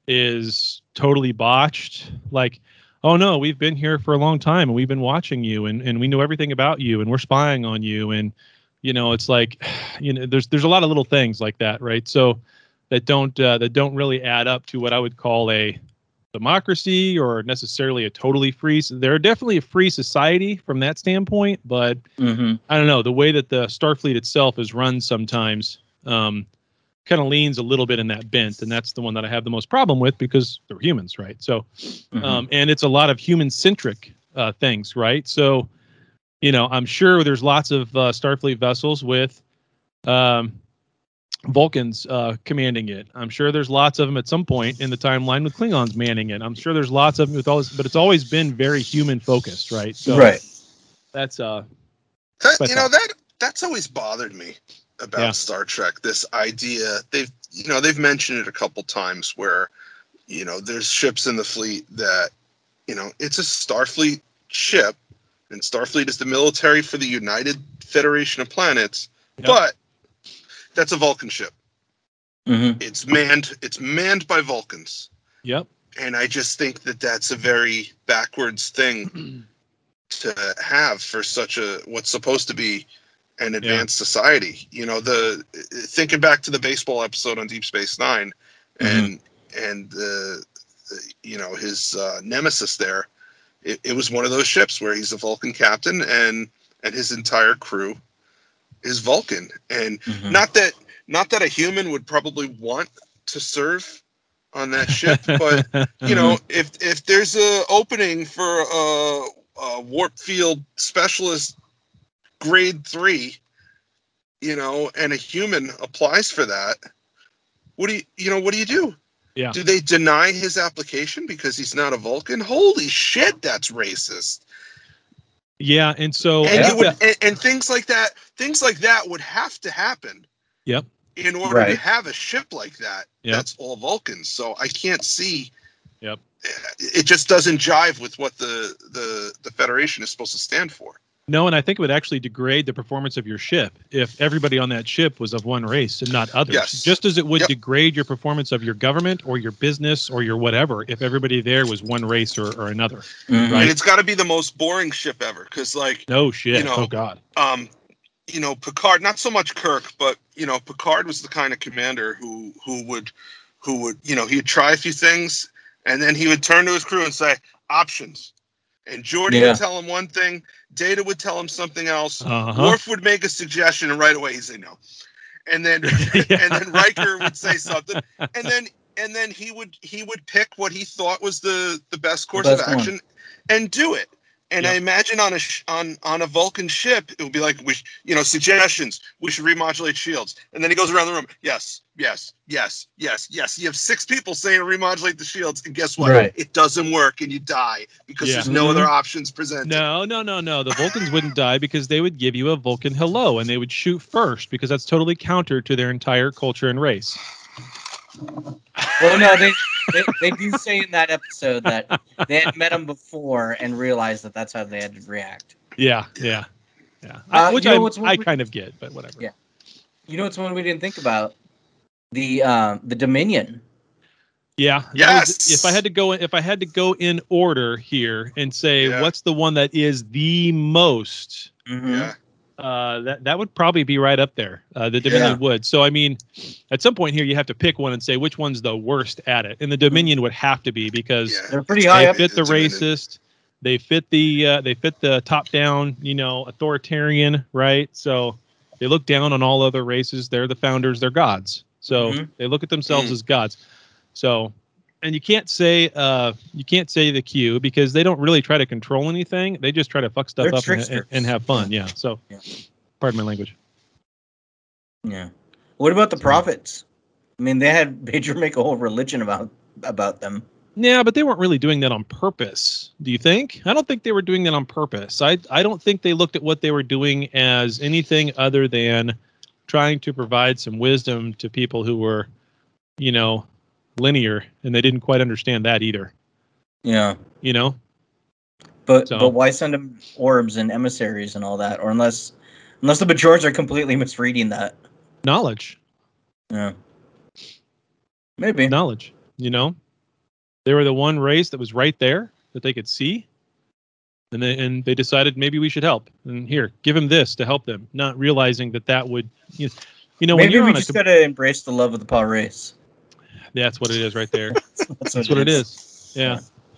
is totally botched. Like, oh no, we've been here for a long time and we've been watching you, and, and we know everything about you, and we're spying on you, and you know it's like, you know, there's there's a lot of little things like that, right? So that don't uh, that don't really add up to what I would call a democracy or necessarily a totally free. They're definitely a free society from that standpoint, but Mhm. I don't know, the way that the Starfleet itself is run sometimes um, kind of leans a little bit in that bent, and that's the one that I have the most problem with because they're humans, right? So, Mhm. um, and it's a lot of human-centric uh, things, right? So, you know, I'm sure there's lots of uh, Starfleet vessels with um, Vulcans uh, commanding it. I'm sure there's lots of them at some point in the timeline with Klingons manning it. I'm sure there's lots of them with all this, but it's always been very human-focused, right? So right. that's uh, That, But you know that- that that's always bothered me about Yeah. Star Trek. This idea they've you know they've mentioned it a couple times where you know there's ships in the fleet that you know it's a Starfleet ship, and Starfleet is the military for the United Federation of Planets, Yep. but that's a Vulcan ship. Mhm. It's manned. It's manned by Vulcans, Yep. and I just think that that's a very backwards thing to have for such a what's supposed to be an advanced society. You know, the thinking back to the baseball episode on Deep Space Nine, and and the you know his uh, nemesis there, it, it was one of those ships where he's a Vulcan captain and and his entire crew is Vulcan, and Mhm. not that not that a human would probably want to serve on that ship, but you know, if if there's a opening for a, a warp field specialist grade three, you know, and a human applies for that, what do you you know what do you do? Yeah. Do they deny his application because he's not a Vulcan? Holy shit, that's racist. Yeah, and so And I you think would that- and, and things like that, things like that would have to happen Yep. in order to Right. have a ship like that. Yep. That's all Vulcans. So I can't see. Yep. It just doesn't jive with what the the the Federation is supposed to stand for. No, and I think it would actually degrade the performance of your ship if everybody on that ship was of one race and not others. Yes. Just as it would Yep. degrade your performance of your government or your business or your whatever if everybody there was one race or, or another. Mhm. Right. And it's got to be the most boring ship ever, because like No shit. You know, oh God. um, you know, Picard, not so much Kirk, but you know, Picard was the kind of commander who who would who would you know he'd try a few things and then he would turn to his crew and say options. And Geordi Yeah. would tell him one thing, Data would tell him something else, Uh-huh. Worf would make a suggestion, and right away he'd say no. And then Yeah. and then Riker would say something, and then and then he would he would pick what he thought was the the best course best of one. action and do it. And I Yep. imagine on a sh- on on a Vulcan ship, it would be like we sh- you know suggestions. We should remodulate shields, and then he goes around the room. Yes, yes, yes, yes, yes. You have six people saying remodulate the shields, and guess what? Right. It doesn't work, and you die because Yeah. there's no Mhm. other options presented. No, no, no, no. The Vulcans wouldn't die because they would give you a Vulcan hello and they would shoot first because that's totally counter to their entire culture and race. Well, no, they, they they do say in that episode that they had met him before and realized that that's how they had to react. Yeah, yeah. Yeah, I, Uh, which you know I, what's one I we- kind of get, but whatever. Yeah. You know, it's one we didn't think about. The um, the Dominion. Yeah. that was- Yes! if I had to go, if I had to go in order here and say Yeah. what's the one that is the most, Mm-hmm. Yeah. uh, that that would probably be right up there. Uh, the Dominion Yeah. would. So I mean, at some point here, you have to pick one and say which one's the worst at it, and the Dominion would have to be because Yeah. They're pretty It's high they up. fit the Dominion. racist, they fit the uh, they fit the top down, you know, authoritarian, right? So they look down on all other races. They're the founders. They're gods. So Mhm. they look at themselves Mm. as gods. So, and you can't say uh, you can't say the Q because they don't really try to control anything. They just try to fuck stuff They're up and, and, tricksters. and have fun. Yeah. So, Yeah. pardon my language. Yeah. What about the prophets? I mean, they had Bajor make a whole religion about about them. Yeah, but they weren't really doing that on purpose. Do you think? I don't think they were doing that on purpose. I I don't think they looked at what they were doing as anything other than trying to provide some wisdom to people who were, you know, linear, and they didn't quite understand that either. Yeah. You know? But So- but why send them orbs and emissaries and all that? Or unless unless the Bajors are completely misreading that. Knowledge. Yeah. Maybe. Knowledge. You know? They were the one race that was right there that they could see. And they, and they decided maybe we should help. And here, give them this to help them, not realizing that that would, you know, you know when Maybe you're we on a, just com- gotta embrace the love of the power race. that's what it is right there. That's, That's what it is. Yeah.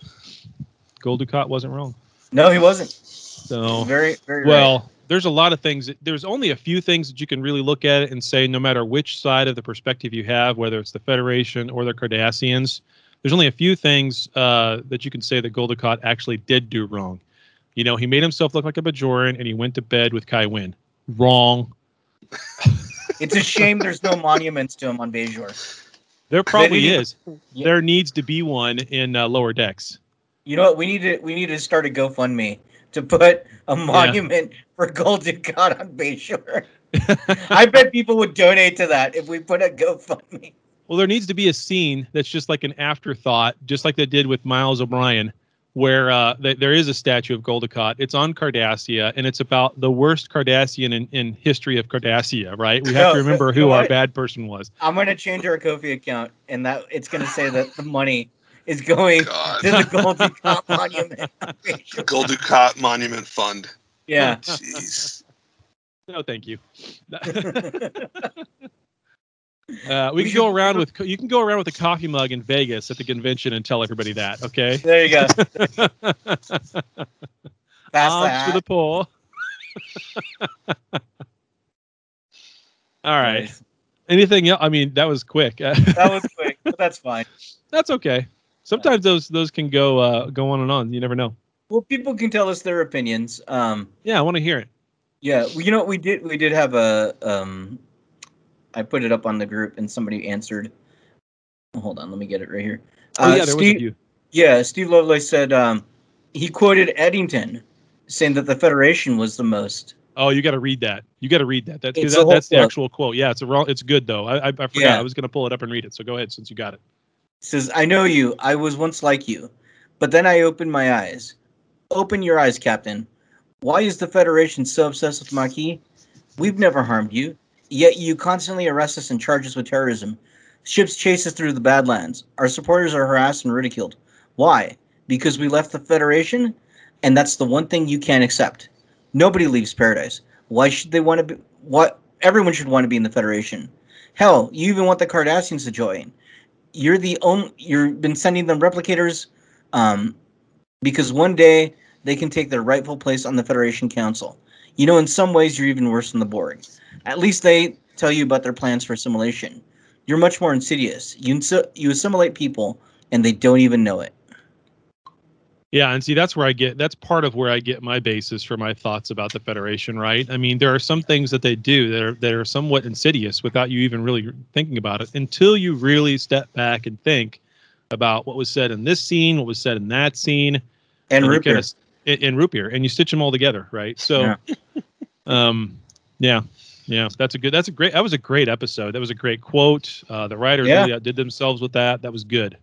Gul Dukat wasn't wrong. No, he wasn't. So, Very, very well, right. there's a lot of things. that- There's only a few things that you can really look at it and say, no matter which side of the perspective you have, whether it's the Federation or the Cardassians, there's only a few things uh, that you can say that Gul Dukat actually did do wrong. You know, he made himself look like a Bajoran, and he went to bed with Kai Wynn. Wrong. It's a shame there's no monuments to him on Bajor. There probably didn't even- is. Yeah. There needs to be one in uh, Lower Decks. You know what? We need to we need to start a GoFundMe to put a monument for Gul Dukat on Bajor. I bet people would donate to that if we put a GoFundMe. Well, there needs to be a scene that's just like an afterthought, just like they did with Miles O'Brien, where uh, th- there is a statue of Gul Dukat. It's on Cardassia, and it's about the worst Cardassian in, in history of Cardassia, right? We have No, to remember you know who our what? bad person was. I'm gonna change our Ko-fi account, and that it's gonna say that the money is going God. to the Gul Dukat monument on Bajor. Gul Dukat Monument Fund. Yeah. Jeez. No, thank you. Uh, we, We can should- go around with you can go around with a coffee mug in Vegas at the convention and tell everybody that. Okay. There you go. Pass Arms that. for the poor. All right. Nice. Anything else? I mean, that was quick. That was quick, but that's fine. That's okay. Sometimes those those can go uh, go on and on. You never know. Well, people can tell us their opinions. Um, Yeah, I want to hear it. yeah, well, you know, we did we did have a um, I put it up on the group and somebody answered. Hold on, let me get it right here. Oh Uh, yeah, there was Steve, a few. Yeah, Steve Lovelace said um, he quoted Eddington saying that the Federation was the most. Oh, you got to read that. You got to read that. That's 'cause It's that, a whole that's the book. actual quote. Yeah, it's a wrong. It's good though. I I, I forgot. Yeah. I was gonna pull it up and read it. So go ahead since you got it. He says, I know you. I was once like you. But then I opened my eyes. Open your eyes, Captain. Why is the Federation so obsessed with Maquis? We've never harmed you. Yet you constantly arrest us and charge us with terrorism. Ships chase us through the Badlands. Our supporters are harassed and ridiculed. Why? Because we left the Federation? And that's the one thing you can't accept. Nobody leaves paradise. Why should they want to be... What? Everyone should want to be in the Federation. Hell, you even want the Cardassians to join. You're the only... You've been sending them replicators um, because one day they can take their rightful place on the Federation Council. You know, in some ways, you're even worse than the Borg. At least they tell you about their plans for assimilation. You're much more insidious. You, insi- you assimilate people, and they don't even know it. Yeah, and see, that's where I get, that's part of where I get my basis for my thoughts about the Federation, right? I mean, there are some things that they do that are, that are somewhat insidious without you even really thinking about it until you really step back and think about what was said in this scene, what was said in that scene. And you root beer. kinda- and, and root beer, and you stitch them all together, right? So, Yeah. um, yeah, yeah, that's a good, that's a great, that was a great episode. That was a great quote. Uh, the writers Yeah. really outdid themselves with that. That was good.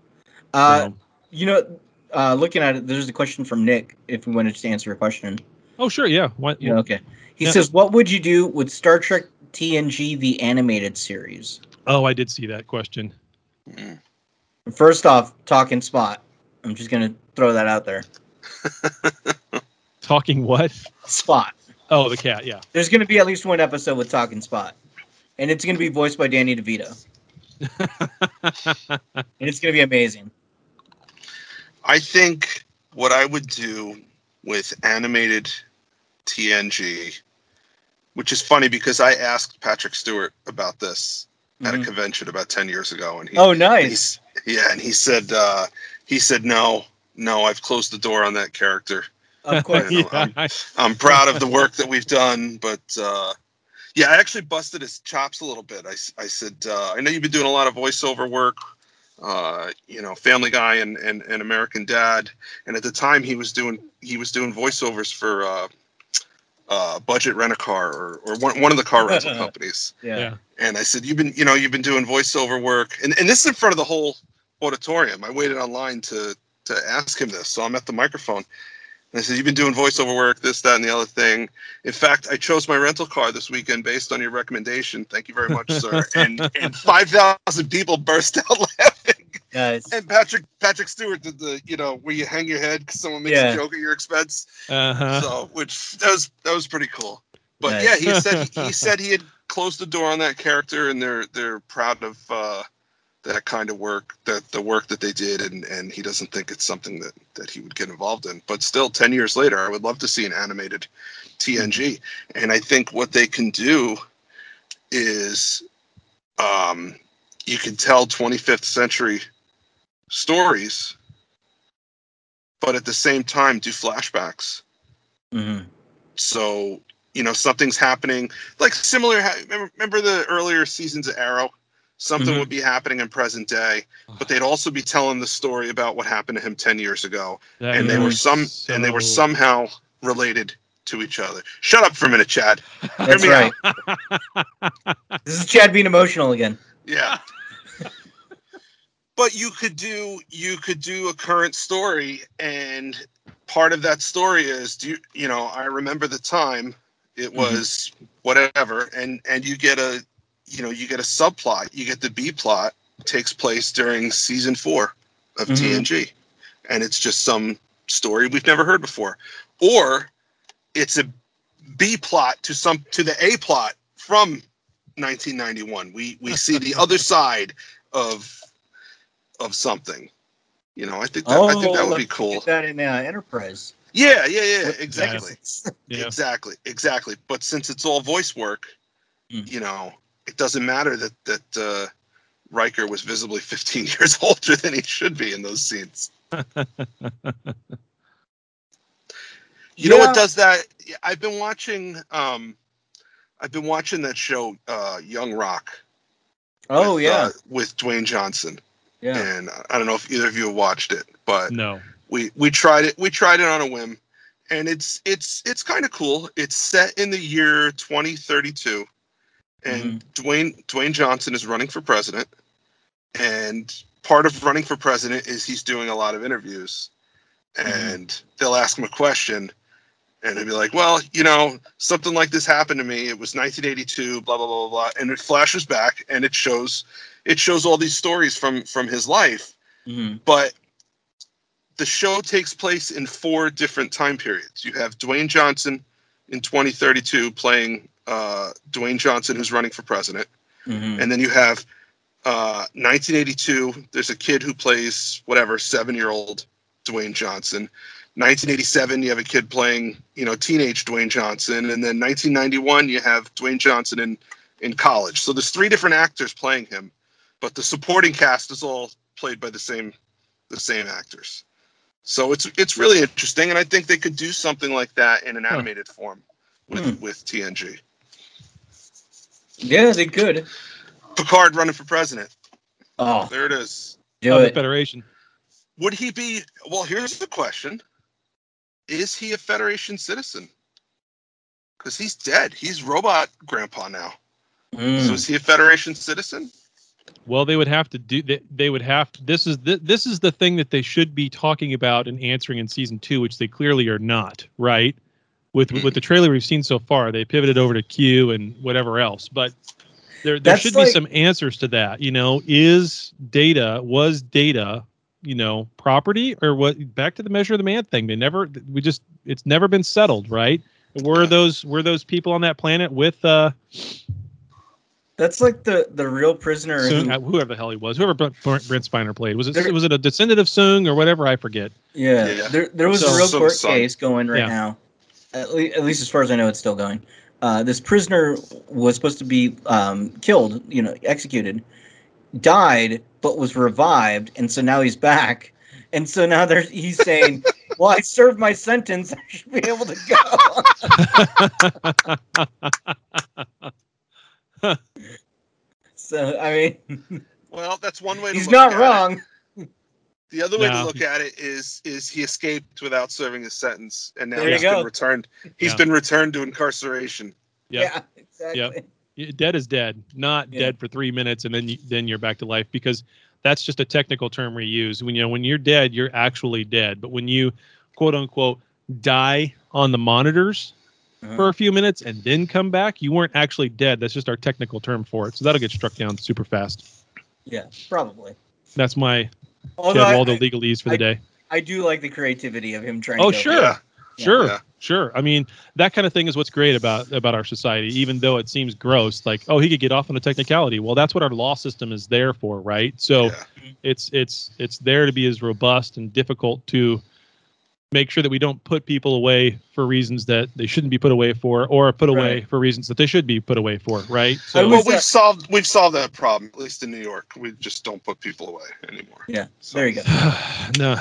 Uh, So- you know, uh, looking at it, there's a question from Nick, if we wanted to answer a question. Oh, sure, yeah. What? Yeah, okay. He Yeah. says, "What would you do with Star Trek T N G, the animated series?" Oh, I did see that question. First off, talking Spot. I'm just gonna throw that out there. Talking what? Spot. Oh, the cat. Yeah. There's gonna be at least one episode with Talking Spot, and it's gonna be voiced by Danny DeVito, and it's gonna be amazing. I think what I would do with animated T N G, which is funny because I asked Patrick Stewart about this at Mhm. a convention about ten years ago, and he, Oh, nice. he's, yeah, and he said, uh, he said, no, no, I've closed the door on that character. Of course. You know, I'm, I'm proud of the work that we've done, but uh, yeah, I actually busted his chops a little bit. I, s- I said, uh, I know you've been doing a lot of voiceover work, uh, you know, Family Guy and, and, and American Dad, and at the time he was doing he was doing voiceovers for uh, uh, Budget Rent a Car or or one one of the car rental companies. Yeah. Yeah. And I said, you've been, you know, you've been doing voiceover work, and, and this is in front of the whole auditorium. I waited online to to ask him this, so I'm at the microphone. And I said, you've been doing voiceover work, this, that, and the other thing. In fact, I chose my rental car this weekend based on your recommendation. Thank you very much, sir. And and five thousand people burst out laughing. Nice. And Patrick Patrick Stewart did the, you know, where you hang your head because someone makes Yeah. a joke at your expense. Uh-huh. So, which that was that was pretty cool. But Nice. yeah, he said he said he had closed the door on that character, and they're they're proud of uh, that kind of work, that the work that they did, and, and he doesn't think it's something that, that he would get involved in. But still, ten years later, I would love to see an animated T N G. And I think what they can do is um, you can tell twenty-fifth century stories, but at the same time do flashbacks. Mhm. So, you know, something's happening, like similar. ha- Remember, remember the earlier seasons of Arrow? Something Mhm. would be happening in present day, but they'd also be telling the story about what happened to him ten years ago, That and they were is some, and they were so- somehow related to each other. Shut up for a minute, Chad. That's me right. out. This is Chad being emotional again. Yeah. But you could do you could do a current story, and part of that story is, do you, you know, I remember the time it was whatever, and and you get a you know you get a subplot, you get the B plot takes place during season four of Mhm. T N G, and it's just some story we've never heard before, or it's a B plot to some to the A plot from nineteen ninety-one. We we see the other side of of something. You know, I think that I think that would be let's cool. Get that in uh, Enterprise. Yeah, yeah, yeah, With- exactly. Yeah. Exactly, exactly. But since it's all voice work, Mm. you know, it doesn't matter that that uh, Riker was visibly fifteen years older than he should be in those scenes. You know Yeah. what does that? I've been watching. Um, I've been watching that show, uh, Young Rock. Oh, with, yeah. uh, with Dwayne Johnson. Yeah. And I don't know if either of you have watched it, but No. we we tried it. We tried it on a whim, and it's it's it's kind of cool. It's set in the year twenty thirty-two, and Dwayne Dwayne Johnson is running for president, and part of running for president is he's doing a lot of interviews, and they'll ask him a question, and he'll be like, well, you know, something like this happened to me. It was nineteen eighty-two, blah blah blah blah, blah. And it flashes back, and it shows it shows all these stories from from his life, Mhm. but the show takes place in four different time periods. You have Dwayne Johnson in twenty thirty-two playing uh, Dwayne Johnson, who's running for president. Mhm. And then you have uh, nineteen eighty-two. There's a kid who plays whatever, seven-year-old Dwayne Johnson. nineteen eighty-seven, you have a kid playing, you know, teenage Dwayne Johnson. And then nineteen ninety-one, you have Dwayne Johnson in, in college. So there's three different actors playing him, but the supporting cast is all played by the same the same actors. So it's it's really interesting, and I think they could do something like that in an animated form with, Hmm. with T N G. Yeah, they could. Picard running for president. Oh, There it is. do Of the it. Federation. Would he be? Well, here's the question: is he a Federation citizen? Because he's dead. He's robot grandpa now. Mm. So is he a Federation citizen? Well, they would have to do. They, they would have. This is the, this is the thing that they should be talking about and answering in season two, which they clearly are not. Right? with with the trailer we've seen so far, they pivoted over to Q and whatever else. But there there That's should like- be some answers to that. You know, is data was data, you know, property, or what? Back to the measure of the man thing. They never we just it's never been settled, right? Were those were those people on that planet with uh That's like the the real prisoner Sung, who, uh, whoever the hell he was, whoever Brent, Brent Spiner played. Was it There- was it a descendant of Sung or whatever? I forget. yeah, Yeah. there there was So- a real Some court son. case going right Yeah. now. At, le- at least as far as I know, it's still going. Uh, this prisoner was supposed to be um, killed, you know, executed, died, but was revived, and so now he's back. And so now there's he's saying, "Well, I served my sentence. I should be able to go." So I mean, Well, that's one way to he's look not at wrong. it. The other way No. to look at it is is he escaped without serving his sentence, and now There you he's go. been returned. He's Yeah. been returned to incarceration. Yep. Yeah, exactly. Yeah, dead is dead, not Yeah. dead for three minutes and then you, then you're back to life, because that's just a technical term we use. When you know when you're dead, you're actually dead. But when you quote unquote die on the monitors Uh-huh. for a few minutes and then come back, you weren't actually dead. That's just our technical term for it. So that'll get struck down super fast. Yeah, probably. That's my Although Chad I, Waldo I, legalese for the day. I do like the creativity of him trying Oh, to go. sure. Yeah. Sure, Yeah. sure. I mean, that kind of thing is what's great about about our society, even though it seems gross. Like, oh, he could get off on a technicality. Well, that's what our law system is there for, right? So Yeah. it's it's it's there to be as robust and difficult to make sure that we don't put people away for reasons that they shouldn't be put away for, or put away Right. for reasons that they should be put away for, right? I So was- Well, that- we've solved we've solved that problem, at least in New York. We just don't put people away anymore. Yeah, So- there you go. no,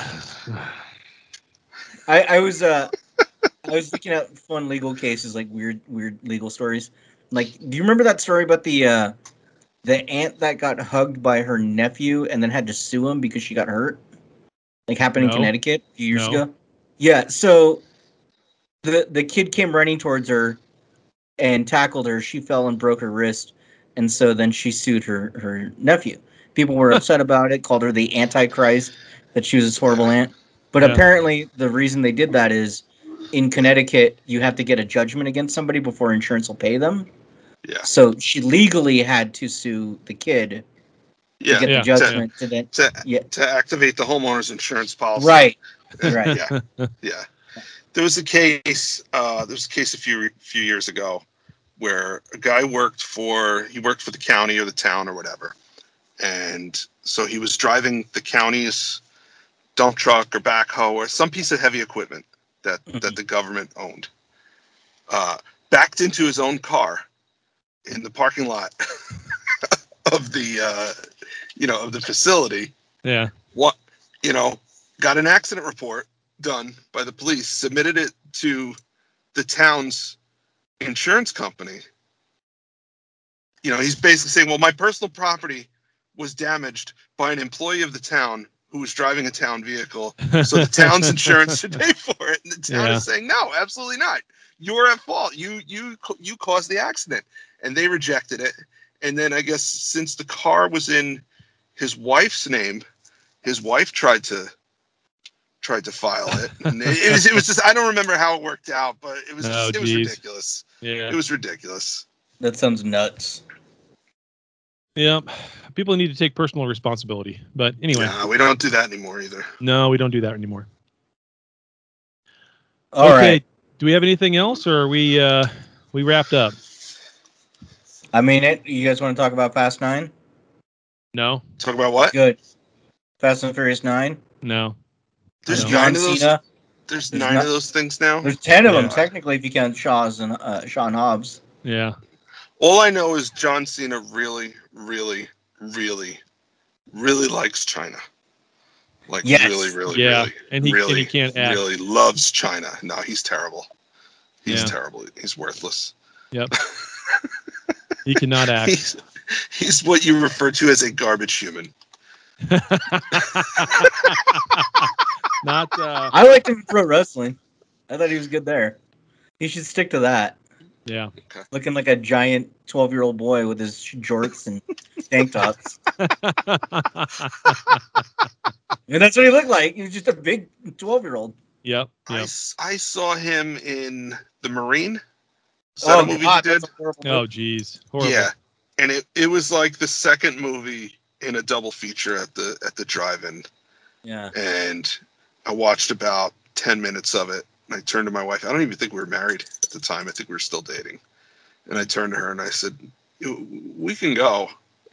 I, I was uh I was looking at fun legal cases, like weird weird legal stories. Like, do you remember that story about the uh the aunt that got hugged by her nephew and then had to sue him because she got hurt? Like happened in No. Connecticut a few years No. ago. Yeah, so the the kid came running towards her and tackled her. She fell and broke her wrist, and so then she sued her her nephew. People were upset about it, called her the Antichrist, that she was this horrible aunt. But Yeah. apparently, the reason they did that is in Connecticut, you have to get a judgment against somebody before insurance will pay them. Yeah. So she legally had to sue the kid Yeah. to get Yeah. the judgment to then. To, Yeah. to activate the homeowner's insurance policy. Right. Right. Yeah. Yeah. There was a case. Uh, there was a case a few few years ago where a guy worked for he worked for the county or the town or whatever, and so he was driving the county's dump truck or backhoe or some piece of heavy equipment that Mhm. that the government owned. Uh, backed into his own car in the parking lot of the uh, you know of the facility. yeah, What you know got an accident report done by the police, submitted it to the town's insurance company. You know, he's basically saying, well, my personal property was damaged by an employee of the town who was driving a town vehicle, so the town's insurance should pay for it. And the town Yeah. is saying, no, absolutely not. You're at fault. You you you caused the accident. And they rejected it. And then I guess since the car was in his wife's name, his wife tried to tried to file it. And it, it was it was just I don't remember how it worked out, but it was Oh, just, it was geez. ridiculous. yeah, It was ridiculous. That sounds nuts. yeah. People need to take personal responsibility. But anyway, No, we don't do that anymore either. no, we don't do that anymore. All right. okay, do we have anything else, or are we uh, we wrapped up? I mean, it. You guys want to talk about Fast Nine? No, Talk about what? Good. Fast and Furious Nine. no. There's No. nine John of those. Cena. There's There's nine not- of those things now. There's ten of them Yeah. technically if you count Shaw's and uh, Shaw and Hobbs. Yeah, All I know is John Cena really, really, really, really likes China. Like Yes. really, really, yeah, really, and he really, and he can't act. really loves China. No, he's terrible. He's Yeah. terrible. He's worthless. Yep. He cannot act. He's he's what you refer to as a garbage human. Not. Uh, I liked him in pro wrestling. I thought he was good there. He should stick to that. yeah. Looking like a giant twelve-year-old boy with his jorts and tank tops. And that's what he looked like. He was just a big twelve-year-old. Yep. I, Yep. s- I saw him in The Marine. Is that Oh, a movie God, he did? that's a horrible Oh, movie. geez. Horrible. Yeah, and it, it was like the second movie in a double feature at the at the drive-in, Yeah. and I watched about ten minutes of it. And I turned to my wife. I don't even think we were married at the time. I think we were still dating. And I turned to her and I said, "We can go."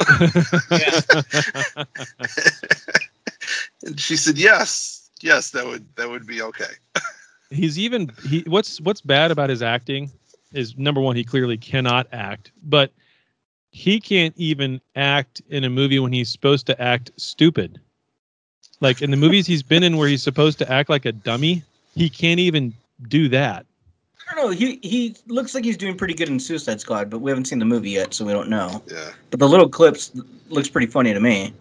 And she said, "Yes, yes, that would that would be okay." He's even he. What's what's bad about his acting is, number one, he clearly cannot act, but he can't even act in a movie when he's supposed to act stupid. Like in the movies he's been in where he's supposed to act like a dummy, he can't even do that. I don't know. He he looks like he's doing pretty good in Suicide Squad, but we haven't seen the movie yet, so we don't know. Yeah. But the little clips looks pretty funny to me.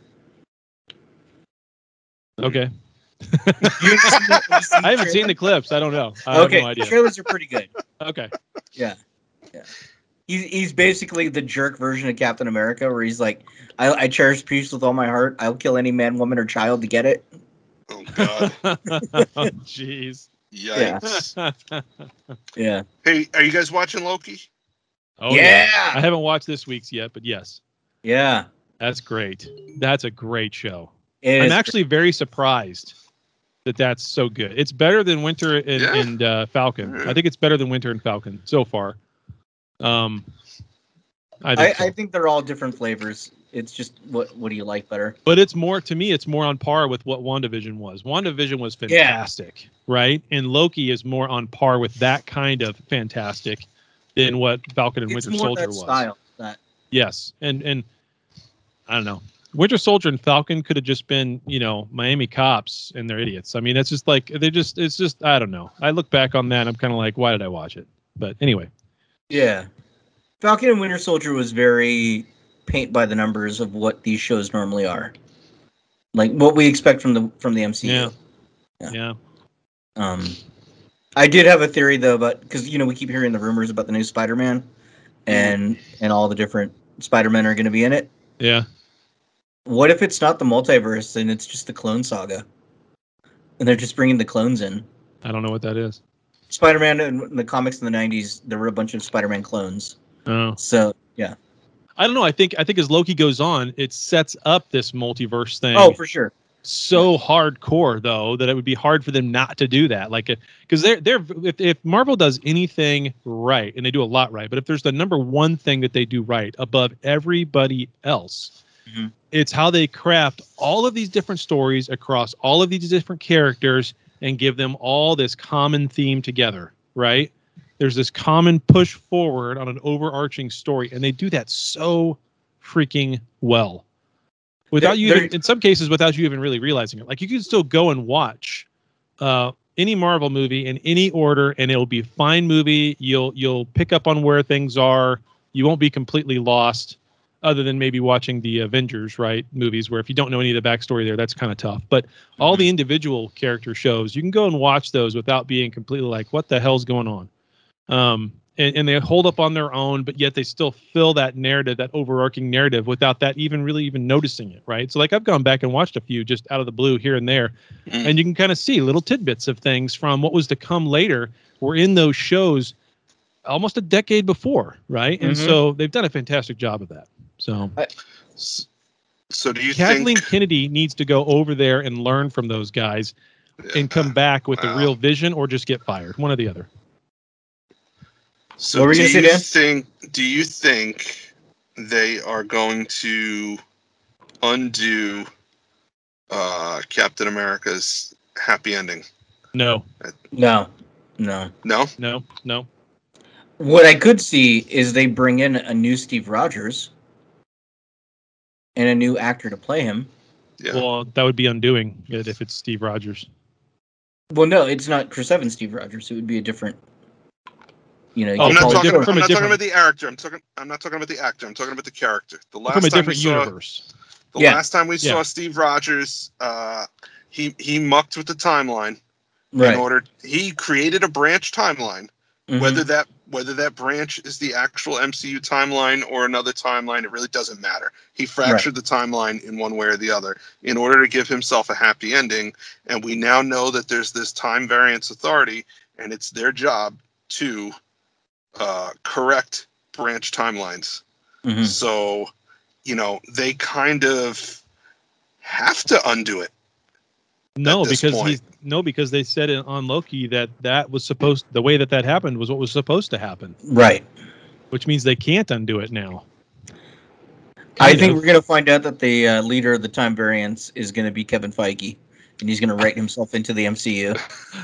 Okay. You haven't seen the- have you seen the I haven't seen trailer? the clips. I don't know. I Okay, have no the idea. trailers are pretty good. Okay. Yeah, yeah. He's he's basically the jerk version of Captain America, where he's like, "I I cherish peace with all my heart. I'll kill any man, woman, or child to get it." Oh God. Oh, jeez. Yikes. Yeah. Hey, are you guys watching Loki? Oh Yeah. I haven't watched this week's yet, but yes, Yeah. that's great. That's a great show. It I'm is actually very surprised that that's so good. It's better than Winter and, Yeah. and uh, Falcon. Yeah. I think it's better than Winter and Falcon so far. Um, I I, think so. I think they're all different flavors. It's just what what do you like better? But it's more, to me, it's more on par with what WandaVision was. WandaVision was fantastic, right? And Loki is more on par with that kind of fantastic than what Falcon and It's Winter more Soldier that was. style. That Yes, and and I don't know. Winter Soldier and Falcon could have just been, you know, Miami cops and they're idiots. I mean, it's just like they just it's just I don't know. I look back on that and I'm kind of like, why did I watch it? But anyway, yeah. Falcon and Winter Soldier was very paint by the numbers of what these shows normally are, like what we expect from the from the M C U. yeah, Yeah. yeah. Um, I did have a theory though, but because you know we keep hearing the rumors about the new Spider-Man, and and all the different Spider-Men are going to be in it. yeah. What if it's not the multiverse and it's just the Clone Saga, and they're just bringing the clones in? I don't know what that is. Spider-Man in the comics in the nineties, there were a bunch of Spider-Man clones. Oh, So yeah. I don't know. I think I think as Loki goes on, it sets up this multiverse thing. Oh, for sure. So hardcore though that it would be hard for them not to do that. Like, because they're they're if, if Marvel does anything right, and they do a lot right, but if there's the number one thing that they do right above everybody else, mm-hmm. it's how they craft all of these different stories across all of these different characters and give them all this common theme together. Right? There's this common push forward on an overarching story, and they do that so freaking well. Without you, even, in some cases, without you even really realizing it. Like, you can still go and watch uh, any Marvel movie in any order, and it'll be a fine movie. You'll you'll pick up on where things are. You won't be completely lost, other than maybe watching the Avengers, right, movies, where if you don't know any of the backstory there, that's kind of tough. But all the individual character shows, you can go and watch those without being completely like, what the hell's going on? Um, and, and they hold up on their own, but yet they still fill that narrative, that overarching narrative, without that even really even noticing it, right? So like I've gone back and watched a few just out of the blue here and there, Mm. and you can kind of see little tidbits of things from what was to come later were in those shows almost a decade before, right? And Mhm. so they've done a fantastic job of that. So S- So do you Kathleen think? Kennedy needs to go over there and learn from those guys and come back with Wow. a real vision, or just get fired, one or the other. So What were do you you gonna say, Dan? think? Do you think they are going to undo uh, Captain America's happy ending? No, No, no. No. no, no. What I could see is they bring in a new Steve Rogers and a new actor to play him. Yeah. Well, that would be undoing it if it's Steve Rogers. Well, no, it's not Chris Evans, Steve Rogers. It would be a different. You know, you Oh, I'm could not from a call it- talking. different- I'm from a not talking different- about the actor. I'm talking. I'm not talking about the actor. I'm talking about the character. The last From a time different we saw, universe. The Yeah. last time we Yeah. saw Steve Rogers, uh, he he mucked with the timeline. right. In order, he created a branch timeline Mhm. Whether that whether that branch is the actual M C U timeline or another timeline, it really doesn't matter. He fractured the timeline in one way or the other in order to give himself a happy ending. And we now know that there's this time variance authority, and it's their job to uh, correct branch timelines. Mhm. So, you know, they kind of have to undo it. No, at this because point. he's no, because they said it on Loki that that was supposed the way that that happened was what was supposed to happen, Right. which means they can't undo it now. I Kind think of. we're going to find out that the uh, leader of the time variance is going to be Kevin Feige, and he's going to write himself into the M C U,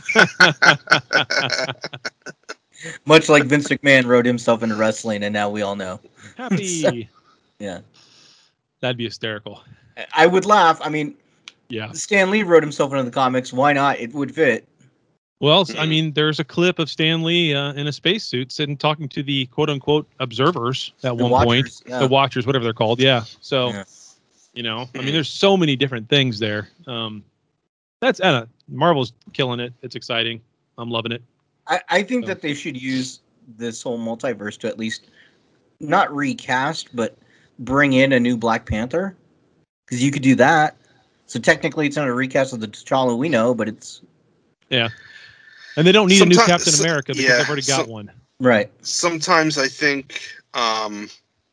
much like Vince McMahon wrote himself into wrestling, and now we all know. Happy. Yeah. That'd be hysterical. I would laugh. I mean, Yeah. Stan Lee wrote himself into the comics. Why not? It would fit. Well, s- I mean, there's a clip of Stan Lee uh, in a spacesuit sitting talking to the quote unquote observers at The one Watchers, point. yeah. The Watchers, whatever they're called. Yeah. So, Yeah. you know, I mean, there's so many different things there. Um, that's, I don't know, Marvel's killing it. It's exciting. I'm loving it. I, I think So- that they should use this whole multiverse to at least not recast, but bring in a new Black Panther, because you could do that. So technically, it's not a recast of the T'Challa we know, but it's Yeah. And they don't need a new Someti- Captain so- America because yeah, they've already got so- one. right. Sometimes I think um,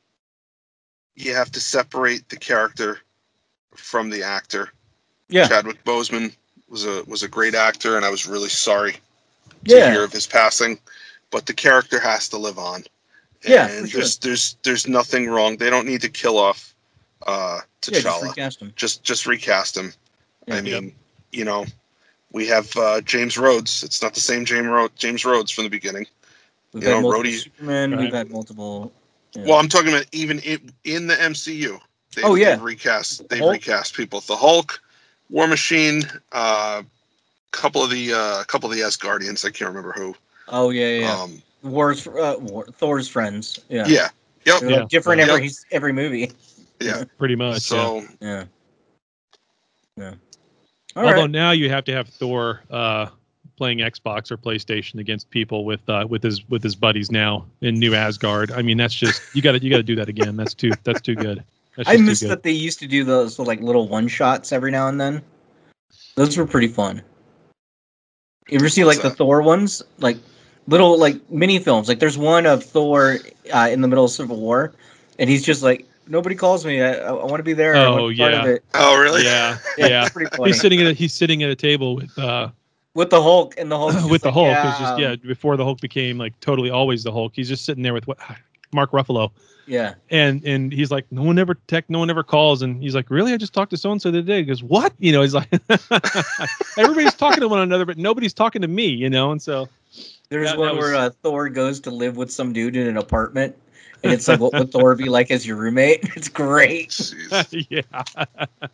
you have to separate the character from the actor. Yeah. Chadwick Boseman was a was a great actor, and I was really sorry to Yeah. hear of his passing. But the character has to live on. Yeah, and for sure. there's there's there's nothing wrong. They don't need to kill off uh, Yeah, just T'Challa. recast him. just just recast him. Yeah. I mean, you know, we have uh, James Rhodes. It's not the same James Rhodes, James Rhodes from the beginning. We've You had know, multiple Rhodey- Superman. Right. We've had multiple. Yeah. Well, I'm talking about even in, in the M C U. They've, Oh, yeah. they've recast. They've Hulk. recast people. The Hulk, War Machine, a uh, couple of the uh, couple of the Asgardians. I can't remember who. oh yeah, yeah. Um, War's uh, War, Thor's friends. Yeah. yeah. Yep. They're Yeah. like different Yep. every every movie. Yeah. Pretty much. yeah. So Yeah. Yeah. All Although right. now you have to have Thor uh, playing Xbox or PlayStation against people with uh, with his with his buddies now in New Asgard. I mean, that's just you got to you got to do that again. That's too that's too good. That's I just too miss good. that they used to do those like little one shots every now and then. Those were pretty fun. You ever see like What's the that? Thor ones, like little like mini films? Like there's one of Thor uh, in the middle of Civil War, and he's just like, nobody calls me. I, I want to be there. I Oh, wanna be part of yeah. it. oh really? Yeah, Yeah, yeah. it's pretty funny. He's sitting at a, he's sitting at a table with uh With the Hulk, and the Hulk with the Hulk. Yeah, It was just yeah um, before the Hulk became like totally always the Hulk. He's just sitting there with what Mark Ruffalo. yeah. And and he's like, no one ever tech, no one ever calls. And he's like, really? I just talked to so and so the other day. He goes, what? You know, he's like, everybody's talking to one another, but nobody's talking to me. You know, and so There's That- one that was- where uh, Thor goes to live with some dude in an apartment, and it's like, what would Thor be like as your roommate? It's great. Jeez. yeah.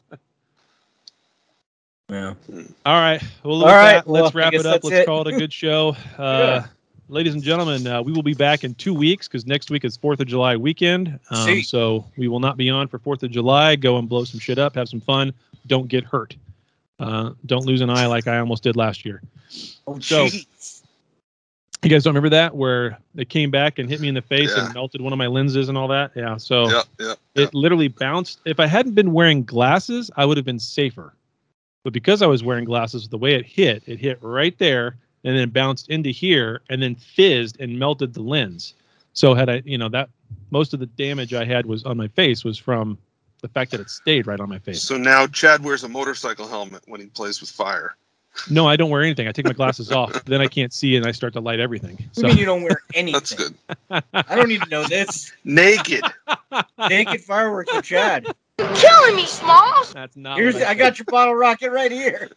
Yeah. All right. Well, All with right, that, let's well, I wrap guess it up. that's Let's it. call it a good show. Uh, Ladies and gentlemen, uh, we will be back in two weeks because next week is fourth of July weekend. Um, See. so we will not be on for fourth of July. Go and blow some shit up. Have some fun. Don't get hurt. Uh, don't lose an eye like I almost did last year. Oh, So- jeez. You guys don't remember that where they came back and hit me in the face Yeah. and melted one of my lenses and all that? Yeah. So Yep. Yep. it literally bounced. If I hadn't been wearing glasses, I would have been safer. But because I was wearing glasses, the way it hit, it hit right there and then bounced into here and then fizzed and melted the lens. So had I, you know, that most of the damage I had was on my face was from the fact that it stayed right on my face. So now Chad wears a motorcycle helmet when he plays with fire. No, I don't wear anything. I take my glasses off. Then I can't see and I start to light everything. What So do you mean you don't wear anything? That's good. I don't need to know this. Naked. Naked fireworks with Chad. Killing me, Smalls. that's not. Here's what I got your bottle rocket right here.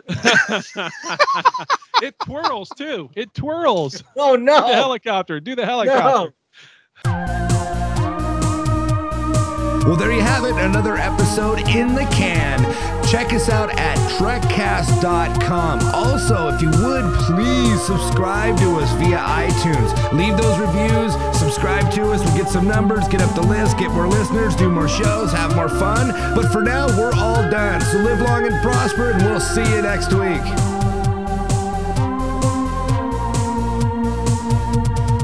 It twirls too. It twirls. Oh The no. helicopter. Do the helicopter. Well, there you have it, another episode in the can. Check us out at trek cast dot com. Also, if you would, please subscribe to us via iTunes. Leave those reviews, subscribe to us, we'll get some numbers, get up the list, get more listeners, do more shows, have more fun. But for now, we're all done. So live long and prosper, and we'll see you next week.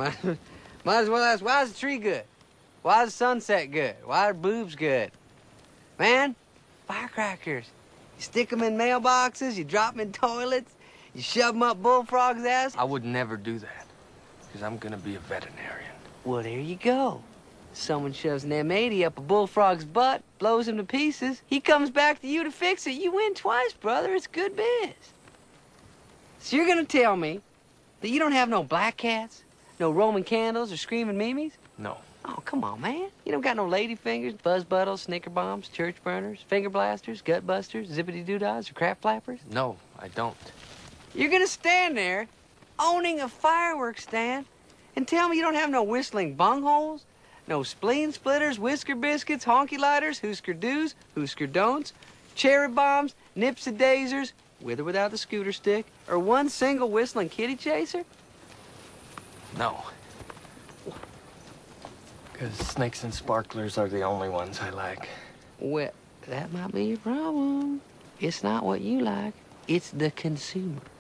might, might as well ask, why is the tree good? Why is the sunset good? Why are boobs good? Man, firecrackers. You stick them in mailboxes, you drop them in toilets, you shove them up bullfrogs' ass. I would never do that, because I'm gonna be a veterinarian. Well, there you go. Someone shoves an M eighty up a bullfrog's butt, blows him to pieces. He comes back to you to fix it. You win twice, brother. It's good biz. So you're gonna tell me that you don't have no black cats, no Roman candles, or screaming mimes? No. Oh, come on, man. You don't got no lady fingers, buzz buttles, snicker bombs, church burners, finger blasters, gut busters, zippity doodads, or crap flappers? No, I don't. You're gonna stand there, owning a fireworks stand, and tell me you don't have no whistling bungholes, no spleen splitters, whisker biscuits, honky lighters, hoosker do's, hoosker don'ts, cherry bombs, nipsy daisers, with or without the scooter stick, or one single whistling kitty chaser? No. Because snakes and sparklers are the only ones I like. Well, that might be your problem. It's not what you like, it's the consumer.